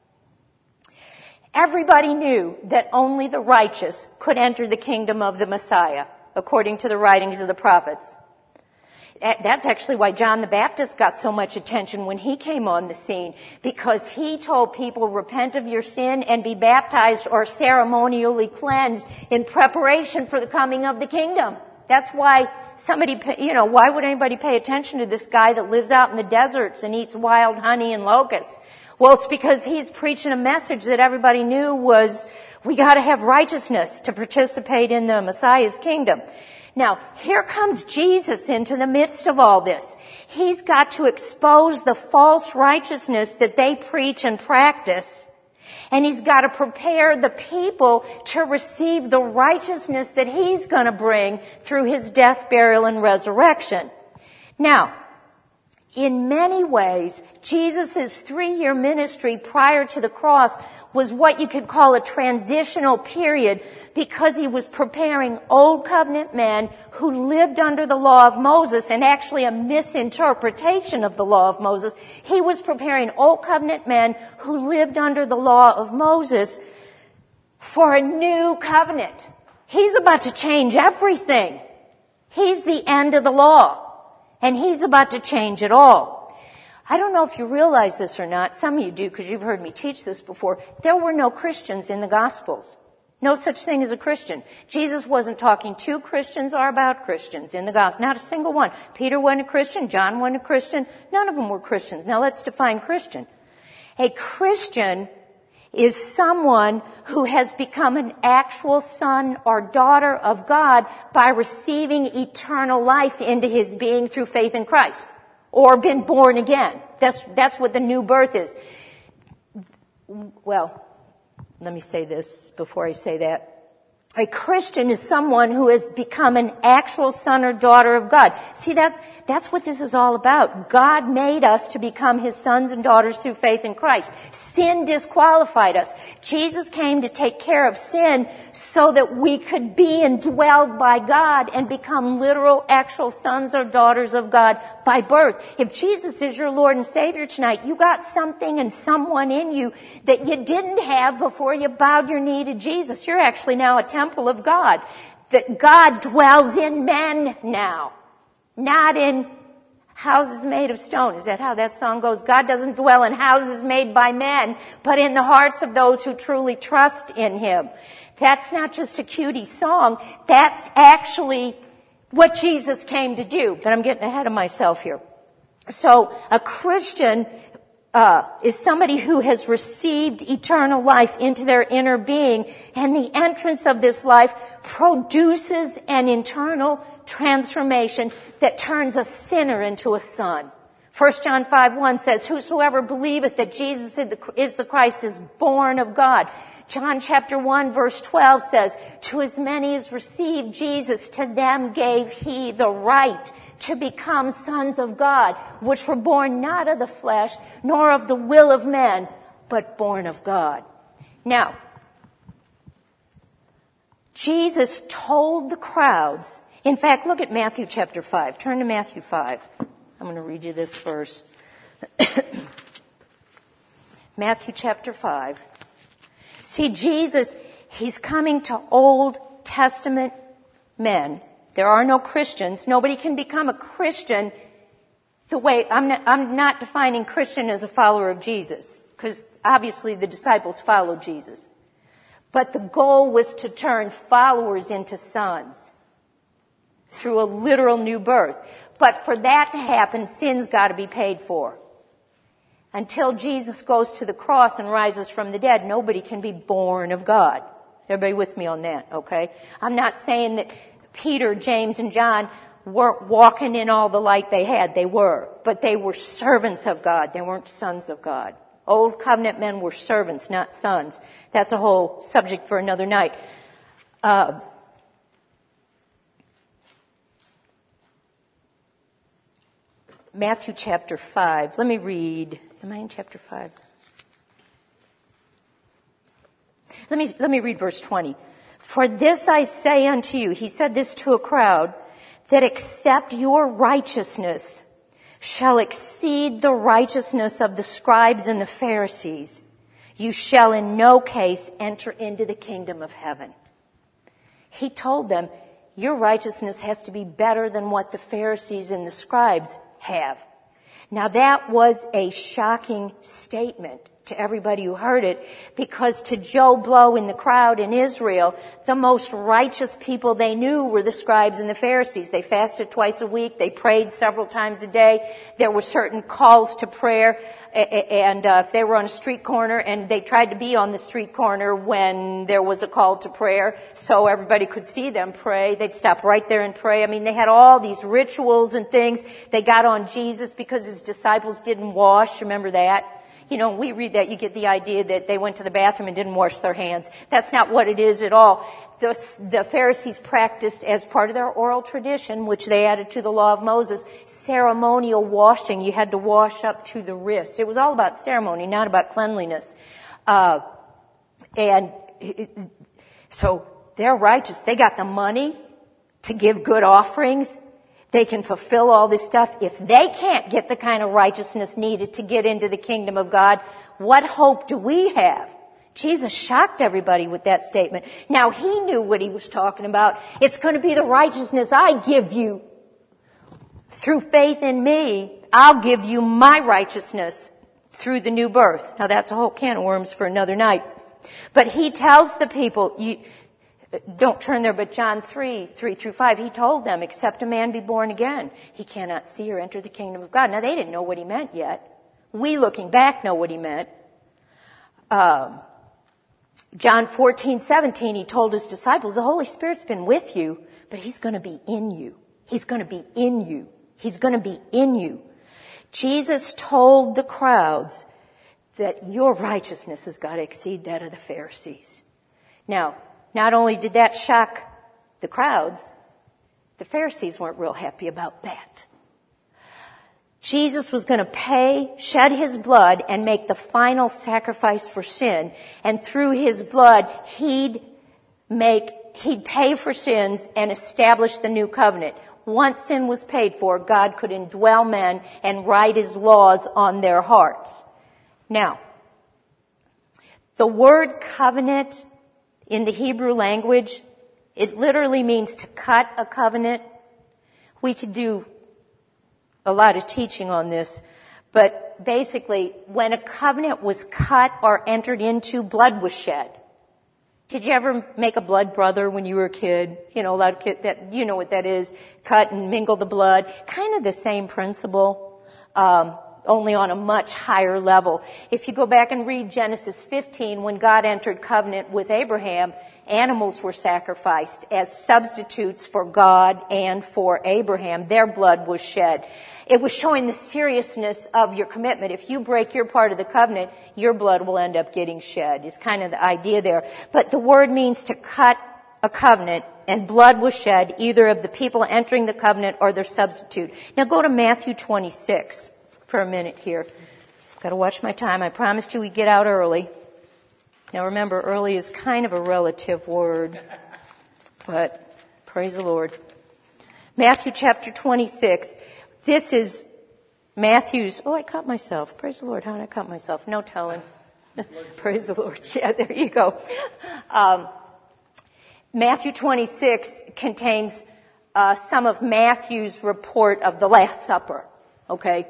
Everybody knew that only the righteous could enter the kingdom of the Messiah, according to the writings of the prophets. That's actually why John the Baptist got so much attention when he came on the scene, because he told people, repent of your sin and be baptized or ceremonially cleansed in preparation for the coming of the kingdom. That's why why would anybody pay attention to this guy that lives out in the deserts and eats wild honey and locusts? Well, it's because he's preaching a message that everybody knew was, we got to have righteousness to participate in the Messiah's kingdom. Now, here comes Jesus into the midst of all this. He's got to expose the false righteousness that they preach and practice, and he's got to prepare the people to receive the righteousness that he's going to bring through his death, burial, and resurrection. Now, in many ways, Jesus' 3-year ministry prior to the cross was what you could call a transitional period, because he was preparing old covenant men who lived under the law of Moses, and actually a misinterpretation of the law of Moses. He was preparing old covenant men who lived under the law of Moses for a new covenant. He's about to change everything. He's the end of the law. And he's about to change it all. I don't know if you realize this or not. Some of you do, because you've heard me teach this before. There were no Christians in the Gospels. No such thing as a Christian. Jesus wasn't talking to Christians or about Christians in the Gospel. Not a single one. Peter wasn't a Christian. John wasn't a Christian. None of them were Christians. Now let's define Christian. A Christian is someone who has become an actual son or daughter of God by receiving eternal life into his being through faith in Christ, or been born again. That's what the new birth is. Well, let me say this before I say that. A Christian is someone who has become an actual son or daughter of God. See, that's what this is all about. God made us to become his sons and daughters through faith in Christ. Sin disqualified us. Jesus came to take care of sin so that we could be indwelled by God and become literal, actual sons or daughters of God by birth. If Jesus is your Lord and Savior tonight, you got something and someone in you that you didn't have before you bowed your knee to Jesus. You're actually now a temple of God. That God dwells in men now, not in houses made of stone. Is that how that song goes? God doesn't dwell in houses made by men, but in the hearts of those who truly trust in him. That's not just a cutie song. That's actually what Jesus came to do. But I'm getting ahead of myself here. So a Christian is somebody who has received eternal life into their inner being, and the entrance of this life produces an internal transformation that turns a sinner into a son. 1 John 5:1 says, whosoever believeth that Jesus is the Christ is born of God. John chapter 1 verse 12 says, to as many as received Jesus, to them gave he the right to become sons of God, which were born not of the flesh, nor of the will of men, but born of God. Now, Jesus told the crowds, in fact, look at Matthew chapter 5. Turn to Matthew 5. I'm going to read you this verse. Matthew chapter 5. See, Jesus, he's coming to Old Testament men. There are no Christians. Nobody can become a Christian the way, I'm not defining Christian as a follower of Jesus, because obviously the disciples followed Jesus. But the goal was to turn followers into sons through a literal new birth. But for that to happen, sin's got to be paid for. Until Jesus goes to the cross and rises from the dead, nobody can be born of God. Everybody with me on that, okay? I'm not saying that Peter, James, and John weren't walking in all the light they had. They were. But they were servants of God. They weren't sons of God. Old covenant men were servants, not sons. That's a whole subject for another night. Matthew chapter 5. Let me read. Am I in chapter 5? Let me read verse 20. For this I say unto you, he said this to a crowd, that except your righteousness shall exceed the righteousness of the scribes and the Pharisees, you shall in no case enter into the kingdom of heaven. He told them, your righteousness has to be better than what the Pharisees and the scribes have. Now that was a shocking statement to everybody who heard it, because to Joe Blow in the crowd in Israel, the most righteous people they knew were the scribes and the Pharisees. They fasted twice a week. They prayed several times a day. There were certain calls to prayer, and if they were on a street corner, and they tried to be on the street corner when there was a call to prayer so everybody could see them pray, they'd stop right there and pray. I mean, they had all these rituals and things. They got on Jesus because his disciples didn't wash. Remember that? You know, we read that, you get the idea that they went to the bathroom and didn't wash their hands. That's not what it is at all. The Pharisees practiced, as part of their oral tradition, which they added to the law of Moses, ceremonial washing. You had to wash up to the wrists. It was all about ceremony, not about cleanliness. So they're righteous. They got the money to give good offerings. They can fulfill all this stuff. If they can't get the kind of righteousness needed to get into the kingdom of God, what hope do we have? Jesus shocked everybody with that statement. Now, he knew what he was talking about. It's going to be the righteousness I give you. Through faith in me, I'll give you my righteousness through the new birth. Now, that's a whole can of worms for another night. But he tells the people, don't turn there, but John 3:3-5, he told them, except a man be born again, he cannot see or enter the kingdom of God. Now, they didn't know what he meant yet. We, looking back, know what he meant. John 14:17, he told his disciples, the Holy Spirit's been with you, but he's going to be in you. He's going to be in you. He's going to be in you. Jesus told the crowds that your righteousness has got to exceed that of the Pharisees. Now, not only did that shock the crowds, the Pharisees weren't real happy about that. Jesus was going to shed his blood and make the final sacrifice for sin. And through his blood, he'd pay for sins and establish the new covenant. Once sin was paid for, God could indwell men and write his laws on their hearts. Now, the word covenant in the Hebrew language, it literally means to cut a covenant. We could do a lot of teaching on this, but basically, when a covenant was cut or entered into, blood was shed. Did you ever make a blood brother when you were a kid? You know, a lot of kids, you know what that is. Cut and mingle the blood. Kind of the same principle, only on a much higher level. If you go back and read Genesis 15, when God entered covenant with Abraham, animals were sacrificed as substitutes for God and for Abraham. Their blood was shed. It was showing the seriousness of your commitment. If you break your part of the covenant, your blood will end up getting shed, is kind of the idea there. But the word means to cut a covenant, and blood was shed, either of the people entering the covenant or their substitute. Now go to Matthew 26 for a minute here. Got to watch my time. I promised you we'd get out early. Now remember, early is kind of a relative word, but praise the Lord. Matthew chapter 26. This is Matthew's, I caught myself. Praise the Lord. How did I cut myself? No telling. Praise the Lord. Yeah, there you go. Matthew 26 contains some of Matthew's report of the Last Supper. Okay?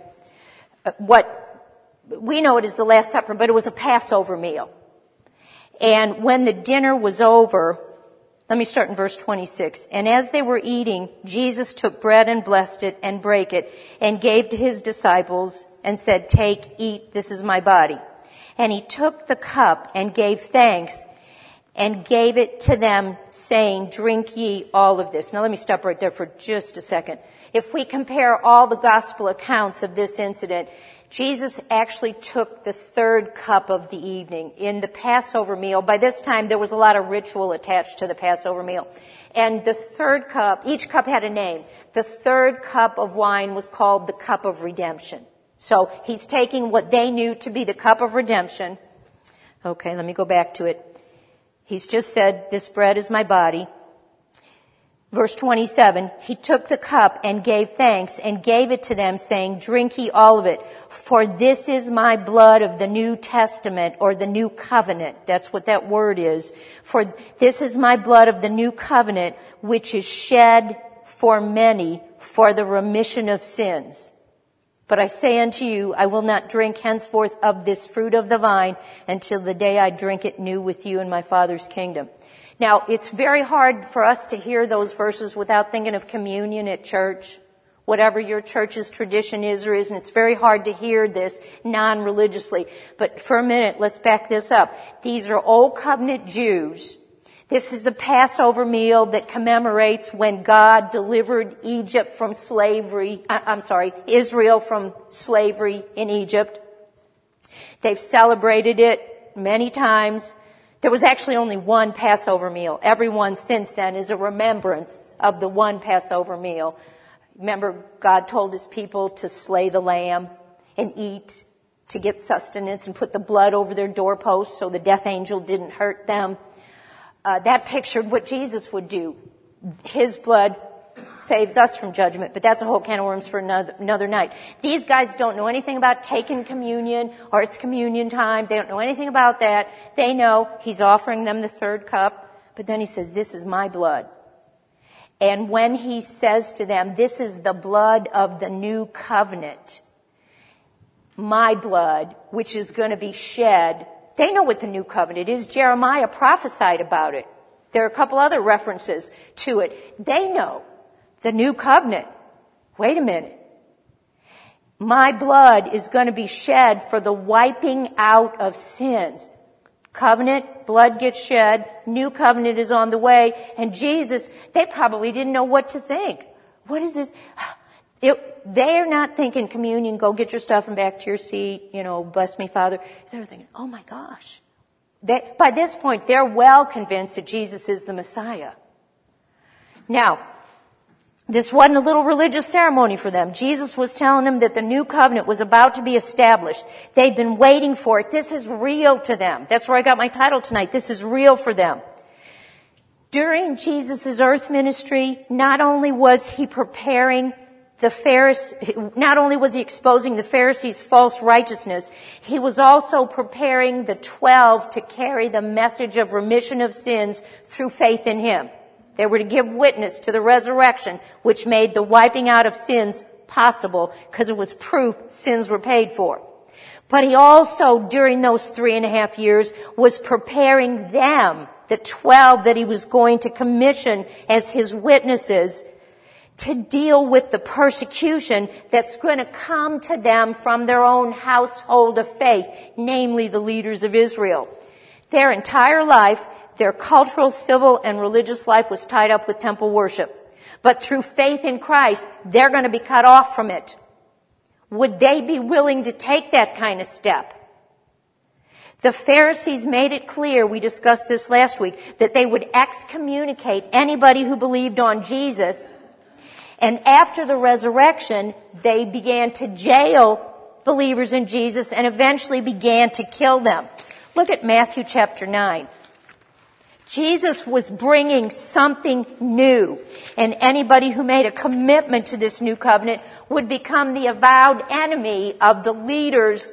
We know it as the Last Supper, but it was a Passover meal. And when the dinner was over, let me start in verse 26. And as they were eating, Jesus took bread and blessed it and brake it and gave to his disciples and said, "Take, eat, this is my body." And he took the cup and gave thanks and gave it to them, saying, "Drink ye all of this." Now let me stop right there for just a second. If we compare all the gospel accounts of this incident, Jesus actually took the third cup of the evening in the Passover meal. By this time, there was a lot of ritual attached to the Passover meal. And the third cup, each cup had a name. The third cup of wine was called the cup of redemption. So he's taking what they knew to be the cup of redemption. Okay, let me go back to it. He's just said, "This bread is my body." Verse 27, he took the cup and gave thanks and gave it to them, saying, "Drink ye all of it, for this is my blood of the New Testament," or the New Covenant. That's what that word is. "For this is my blood of the New Covenant, which is shed for many for the remission of sins. But I say unto you, I will not drink henceforth of this fruit of the vine until the day I drink it new with you in my Father's kingdom." Now, it's very hard for us to hear those verses without thinking of communion at church, whatever your church's tradition is or isn't. It's very hard to hear this non-religiously. But for a minute, let's back this up. These are Old Covenant Jews. This is the Passover meal that commemorates when God delivered Israel from slavery in Egypt. They've celebrated it many times. There was actually only one Passover meal. Every one since then is a remembrance of the one Passover meal. Remember, God told his people to slay the lamb and eat to get sustenance and put the blood over their doorposts so the death angel didn't hurt them. That pictured what Jesus would do. His blood saves us from judgment, but that's a whole can of worms for another night. These guys don't know anything about taking communion or it's communion time. They don't know anything about that. They know he's offering them the third cup, but then he says, "This is my blood." And when he says to them, "This is the blood of the new covenant, my blood, which is going to be shed," they know what the new covenant is. Jeremiah prophesied about it. There are a couple other references to it. They know the new covenant. Wait a minute. My blood is going to be shed for the wiping out of sins. Covenant, blood gets shed, new covenant is on the way, and Jesus, they probably didn't know what to think. What is this? They're not thinking communion, go get your stuff and back to your seat, bless me, Father. They're thinking, oh my gosh. By this point, they're well convinced that Jesus is the Messiah. Now, this wasn't a little religious ceremony for them. Jesus was telling them that the new covenant was about to be established. They'd been waiting for it. This is real to them. That's where I got my title tonight. This is real for them. During Jesus' earth ministry, not only was he exposing the Pharisees' false righteousness, he was also preparing the 12 to carry the message of remission of sins through faith in him. They were to give witness to the resurrection, which made the wiping out of sins possible because it was proof sins were paid for. But he also, during those 3.5 years, was preparing them, the 12 that he was going to commission as his witnesses, to deal with the persecution that's going to come to them from their own household of faith, namely the leaders of Israel. Their entire life, their cultural, civil, and religious life was tied up with temple worship. But through faith in Christ, they're going to be cut off from it. Would they be willing to take that kind of step? The Pharisees made it clear, we discussed this last week, that they would excommunicate anybody who believed on Jesus. And after the resurrection, they began to jail believers in Jesus and eventually began to kill them. Look at Matthew chapter 9. Jesus was bringing something new, and anybody who made a commitment to this new covenant would become the avowed enemy of the leaders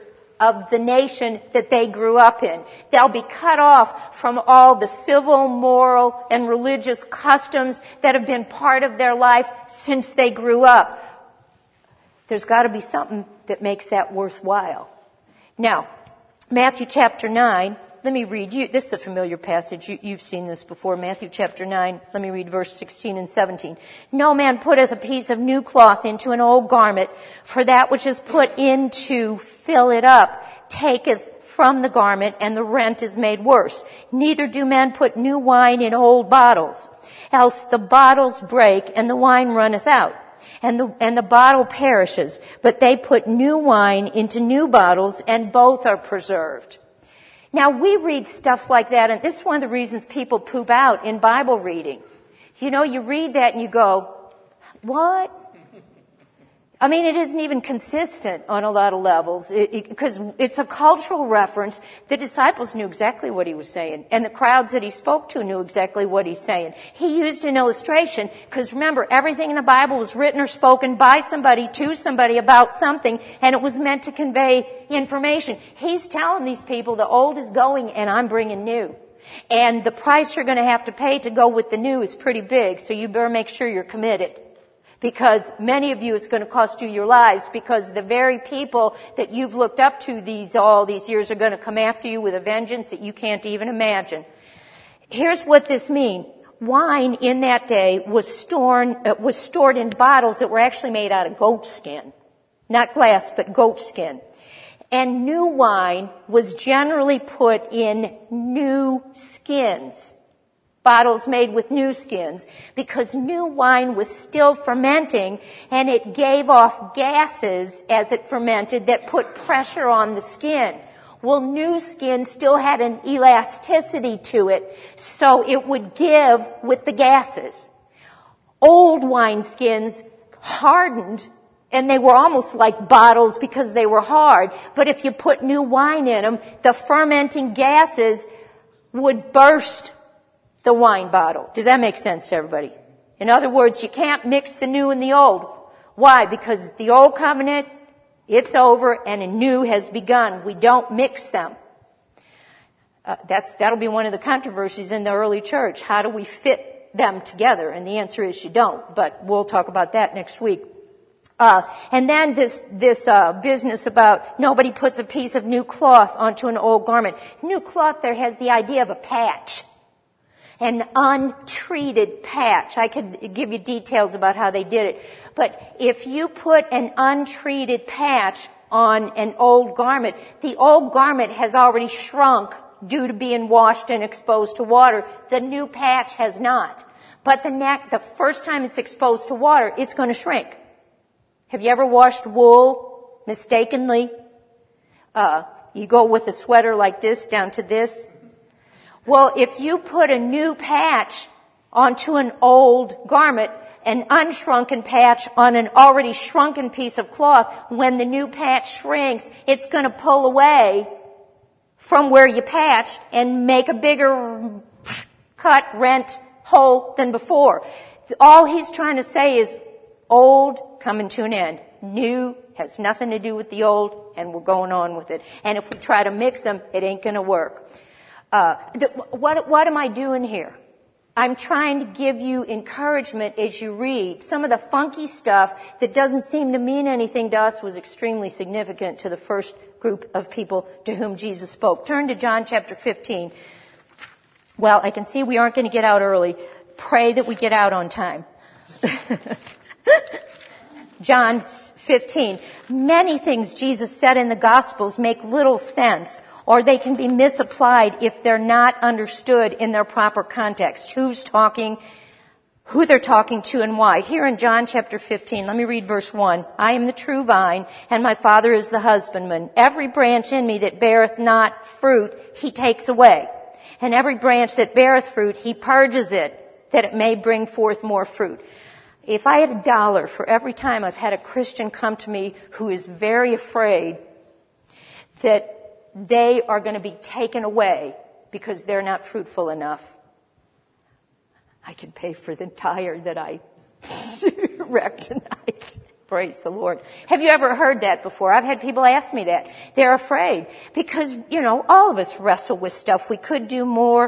of the nation that they grew up in. They'll be cut off from all the civil, moral, and religious customs that have been part of their life since they grew up. There's got to be something that makes that worthwhile. Now, Matthew chapter 9, let me read you. This is a familiar passage. You've seen this before. Matthew chapter 9, let me read verse 16 and 17. No man putteth a piece of new cloth into an old garment, for that which is put in to fill it up taketh from the garment, and the rent is made worse. Neither do men put new wine in old bottles, else the bottles break, and the wine runneth out, and the bottle perishes. But they put new wine into new bottles, and both are preserved. Now, we read stuff like that, and this is one of the reasons people poop out in Bible reading. You know, you read that and you go, what? I mean, it isn't even consistent on a lot of levels, because it's a cultural reference. The disciples knew exactly what he was saying, and the crowds that he spoke to knew exactly what he's saying. He used an illustration, because remember, everything in the Bible was written or spoken by somebody to somebody about something, and it was meant to convey information. He's telling these people the old is going and I'm bringing new. And the price you're going to have to pay to go with the new is pretty big, so you better make sure you're committed. Because many of you, it's going to cost you your lives, because the very people that you've looked up to all these years are going to come after you with a vengeance that you can't even imagine. Here's what this means. Wine in that day was stored in bottles that were actually made out of goat skin. Not glass, but goat skin. And new wine was generally put in new skins. Bottles made with new skins, because new wine was still fermenting, and it gave off gases as it fermented that put pressure on the skin. Well, new skin still had an elasticity to it, so it would give with the gases. Old wine skins hardened, and they were almost like bottles because they were hard. But if you put new wine in them, the fermenting gases would burst the wine bottle. Does that make sense to everybody? In other words, you can't mix the new and the old. Why? Because the old covenant, it's over, and a new has begun. We don't mix them. That'll be one of the controversies in the early church. How do we fit them together? And the answer is you don't. But we'll talk about that next week. And then this business about nobody puts a piece of new cloth onto an old garment. New cloth there has the idea of a patch. An untreated patch. I could give you details about how they did it. But if you put an untreated patch on an old garment, the old garment has already shrunk due to being washed and exposed to water. The new patch has not. But the first time it's exposed to water, it's going to shrink. Have you ever washed wool mistakenly? You go with a sweater like this down to this. Well, if you put a new patch onto an old garment, an unshrunken patch on an already shrunken piece of cloth, when the new patch shrinks, it's going to pull away from where you patched and make a bigger cut, rent, hole than before. All he's trying to say is old coming to an end. New has nothing to do with the old, and we're going on with it. And if we try to mix them, it ain't going to work. What am I doing here? I'm trying to give you encouragement as you read. Some of the funky stuff that doesn't seem to mean anything to us was extremely significant to the first group of people to whom Jesus spoke. Turn to John chapter 15. Well, I can see we aren't going to get out early. Pray that we get out on time. John 15. Many things Jesus said in the Gospels make little sense, or they can be misapplied if they're not understood in their proper context. Who's talking, who they're talking to, and why. Here in John chapter 15, let me read verse 1. I am the true vine, and my Father is the husbandman. Every branch in me that beareth not fruit, he takes away. And every branch that beareth fruit, he purges it, that it may bring forth more fruit. If I had $1 for every time I've had a Christian come to me who is very afraid that they are going to be taken away because they're not fruitful enough, I can pay for the tire that I wrecked tonight. Praise the Lord. Have you ever heard that before? I've had people ask me that. They're afraid because, all of us wrestle with stuff. We could do more,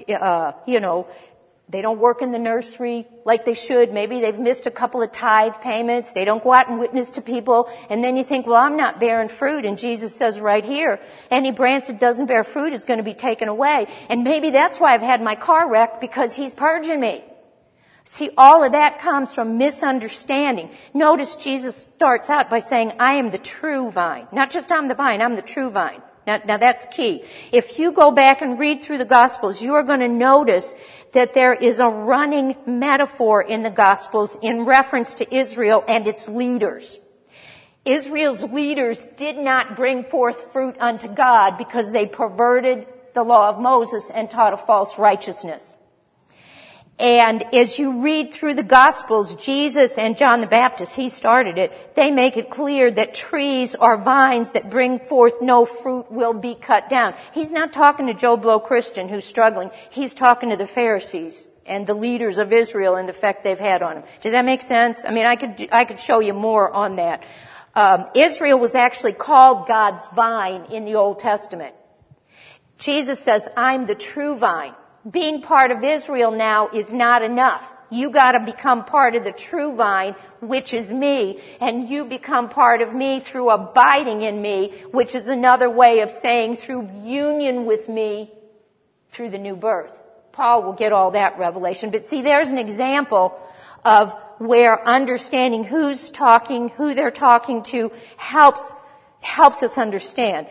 they don't work in the nursery like they should. Maybe they've missed a couple of tithe payments. They don't go out and witness to people. And then you think, well, I'm not bearing fruit. And Jesus says right here, any branch that doesn't bear fruit is going to be taken away. And maybe that's why I've had my car wrecked, because he's purging me. See, all of that comes from misunderstanding. Notice Jesus starts out by saying, I am the true vine. Not just I'm the vine, I'm the true vine. Now that's key. If you go back and read through the Gospels, you are going to notice that there is a running metaphor in the Gospels in reference to Israel and its leaders. Israel's leaders did not bring forth fruit unto God because they perverted the law of Moses and taught a false righteousness. And as you read through the Gospels, Jesus and John the Baptist, he started it, they make it clear that trees or vines that bring forth no fruit will be cut down. He's not talking to Joe Blow Christian who's struggling. He's talking to the Pharisees and the leaders of Israel and the effect they've had on them. Does that make sense? I mean, I could show you more on that. Israel was actually called God's vine in the Old Testament. Jesus says, I'm the true vine. Being part of Israel now is not enough. You got to become part of the true vine, which is me, and you become part of me through abiding in me, which is another way of saying through union with me through the new birth. Paul will get all that revelation. But see, there's an example of where understanding who's talking, who they're talking to, helps us understand.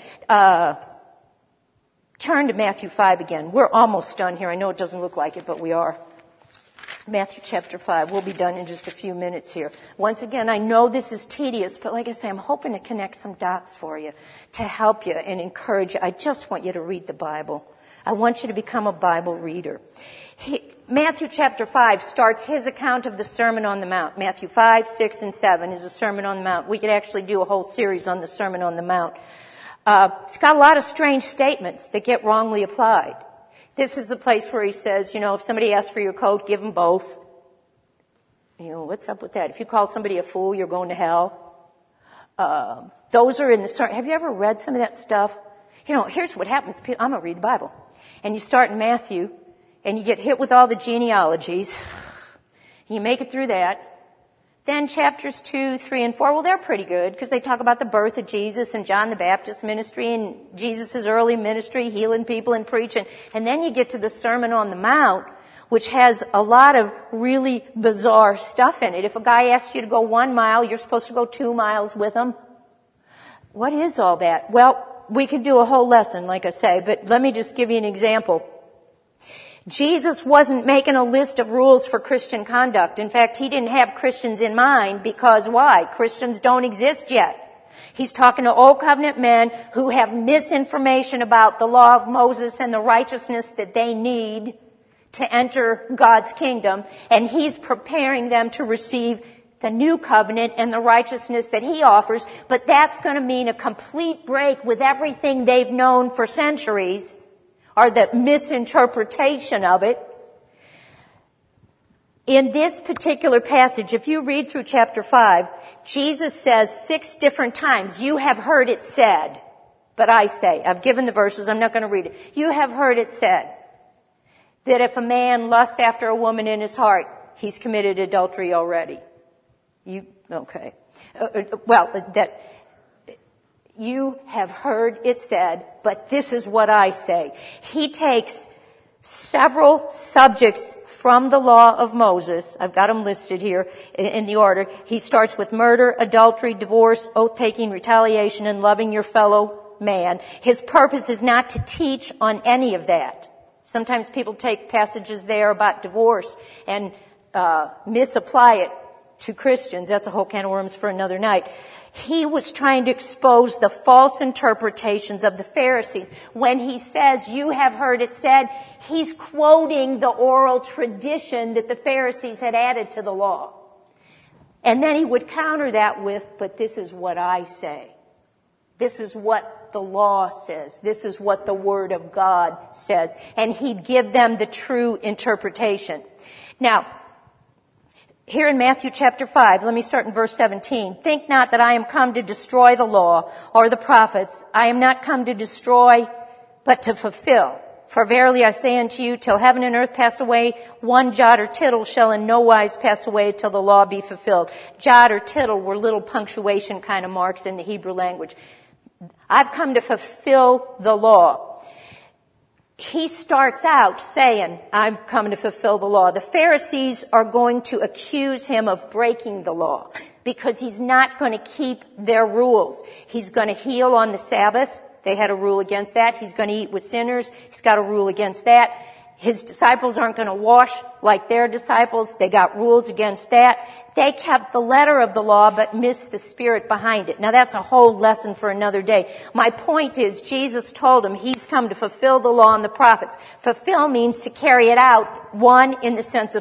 Turn to Matthew 5 again. We're almost done here. I know it doesn't look like it, but we are. Matthew chapter 5. We'll be done in just a few minutes here. Once again, I know this is tedious, but like I say, I'm hoping to connect some dots for you, to help you and encourage you. I just want you to read the Bible. I want you to become a Bible reader. Matthew chapter 5 starts his account of the Sermon on the Mount. Matthew 5, 6, and 7 is the Sermon on the Mount. We could actually do a whole series on the Sermon on the Mount. It's got a lot of strange statements that get wrongly applied. This is the place where he says, if somebody asks for your coat, give them both. What's up with that? If you call somebody a fool, you're going to hell. Those are in the, have you ever read some of that stuff? Here's what happens. I'm going to read the Bible. And you start in Matthew, and you get hit with all the genealogies. And you make it through that. Then chapters 2, 3, and 4, well, they're pretty good because they talk about the birth of Jesus and John the Baptist's ministry and Jesus' early ministry, healing people and preaching. And then you get to the Sermon on the Mount, which has a lot of really bizarre stuff in it. If a guy asks you to go 1 mile, you're supposed to go 2 miles with him. What is all that? Well, we could do a whole lesson, like I say, but let me just give you an example. Jesus wasn't making a list of rules for Christian conduct. In fact, he didn't have Christians in mind because why? Christians don't exist yet. He's talking to Old Covenant men who have misinformation about the law of Moses and the righteousness that they need to enter God's kingdom. And he's preparing them to receive the new covenant and the righteousness that he offers. But that's going to mean a complete break with everything they've known for centuries, or the misinterpretation of it. In this particular passage, if you read through chapter 5, Jesus says 6 different times, you have heard it said, but I say, I've given the verses, I'm not going to read it. You have heard it said that if a man lusts after a woman in his heart, he's committed adultery already. Okay. You have heard it said, but this is what I say. He takes several subjects from the law of Moses. I've got them listed here in the order. He starts with murder, adultery, divorce, oath-taking, retaliation, and loving your fellow man. His purpose is not to teach on any of that. Sometimes people take passages there about divorce and misapply it to Christians. That's a whole can of worms for another night. He was trying to expose the false interpretations of the Pharisees. When he says, you have heard it said, he's quoting the oral tradition that the Pharisees had added to the law. And then he would counter that with, but this is what I say. This is what the law says. This is what the Word of God says. And he'd give them the true interpretation. Now, Here in Matthew chapter 5, let me start in verse 17. Think not that I am come to destroy the law or the prophets. I am not come to destroy, but to fulfill. For verily I say unto you, till heaven and earth pass away, one jot or tittle shall in no wise pass away till the law be fulfilled. Jot or tittle were little punctuation kind of marks in the Hebrew language. I've come to fulfill the law. He starts out saying, I've come to fulfill the law. The Pharisees are going to accuse him of breaking the law because he's not going to keep their rules. He's going to heal on the Sabbath. They had a rule against that. He's going to eat with sinners. He's got a rule against that. His disciples aren't going to wash like their disciples. They got rules against that. They kept the letter of the law but missed the spirit behind it. Now that's a whole lesson for another day. My point is Jesus told him he's come to fulfill the law and the prophets. Fulfill means to carry it out, one, in the sense of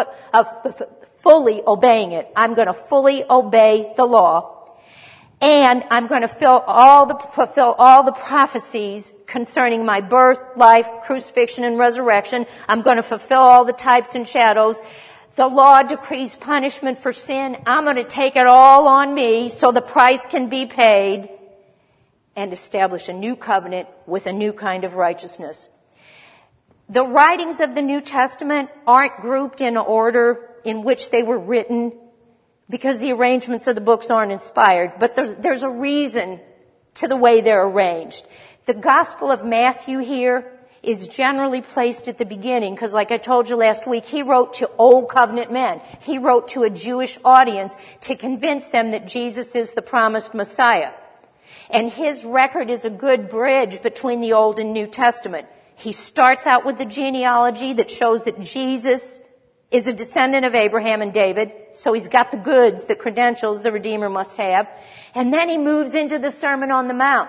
fully obeying it. I'm going to fully obey the law. And I'm going to fulfill all the prophecies concerning my birth, life, crucifixion, and resurrection. I'm going to fulfill all the types and shadows. The law decrees punishment for sin. I'm going to take it all on me so the price can be paid and establish a new covenant with a new kind of righteousness. The writings of the New Testament aren't grouped in order in which they were written, because the arrangements of the books aren't inspired, but there's a reason to the way they're arranged. The Gospel of Matthew here is generally placed at the beginning, because like I told you last week, he wrote to Old Covenant men. He wrote to a Jewish audience to convince them that Jesus is the promised Messiah. And his record is a good bridge between the Old and New Testament. He starts out with the genealogy that shows that Jesus is a descendant of Abraham and David, so he's got the goods, the credentials the Redeemer must have. And then he moves into the Sermon on the Mount.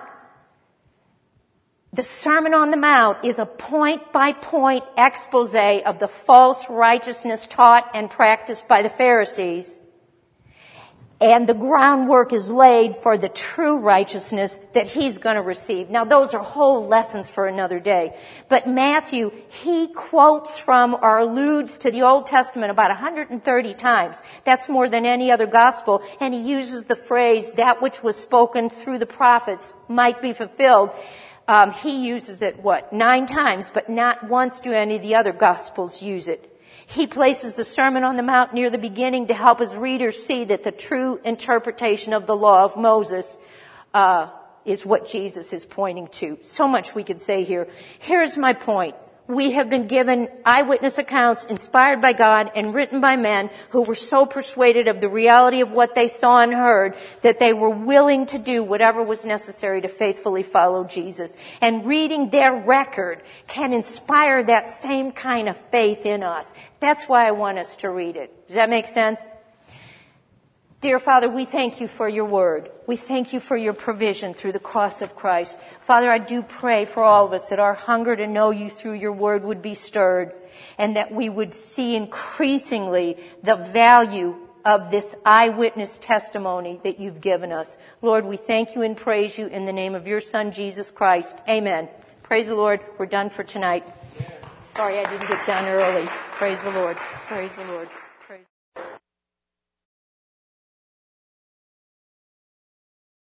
The Sermon on the Mount is a point-by-point expose of the false righteousness taught and practiced by the Pharisees. And the groundwork is laid for the true righteousness that he's going to receive. Now, those are whole lessons for another day. But Matthew, he quotes from or alludes to the Old Testament about 130 times. That's more than any other gospel. And he uses the phrase, that which was spoken through the prophets might be fulfilled. He uses it, 9 times, but not once do any of the other gospels use it. He places the Sermon on the Mount near the beginning to help his readers see that the true interpretation of the law of Moses is what Jesus is pointing to. So much we could say here. Here's my point. We have been given eyewitness accounts inspired by God and written by men who were so persuaded of the reality of what they saw and heard that they were willing to do whatever was necessary to faithfully follow Jesus. And reading their record can inspire that same kind of faith in us. That's why I want us to read it. Does that make sense? Dear Father, we thank you for your word. We thank you for your provision through the cross of Christ. Father, I do pray for all of us that our hunger to know you through your word would be stirred, and that we would see increasingly the value of this eyewitness testimony that you've given us. Lord, we thank you and praise you in the name of your Son, Jesus Christ. Amen. Praise the Lord. We're done for tonight. Sorry I didn't get done early. Praise the Lord. Praise the Lord.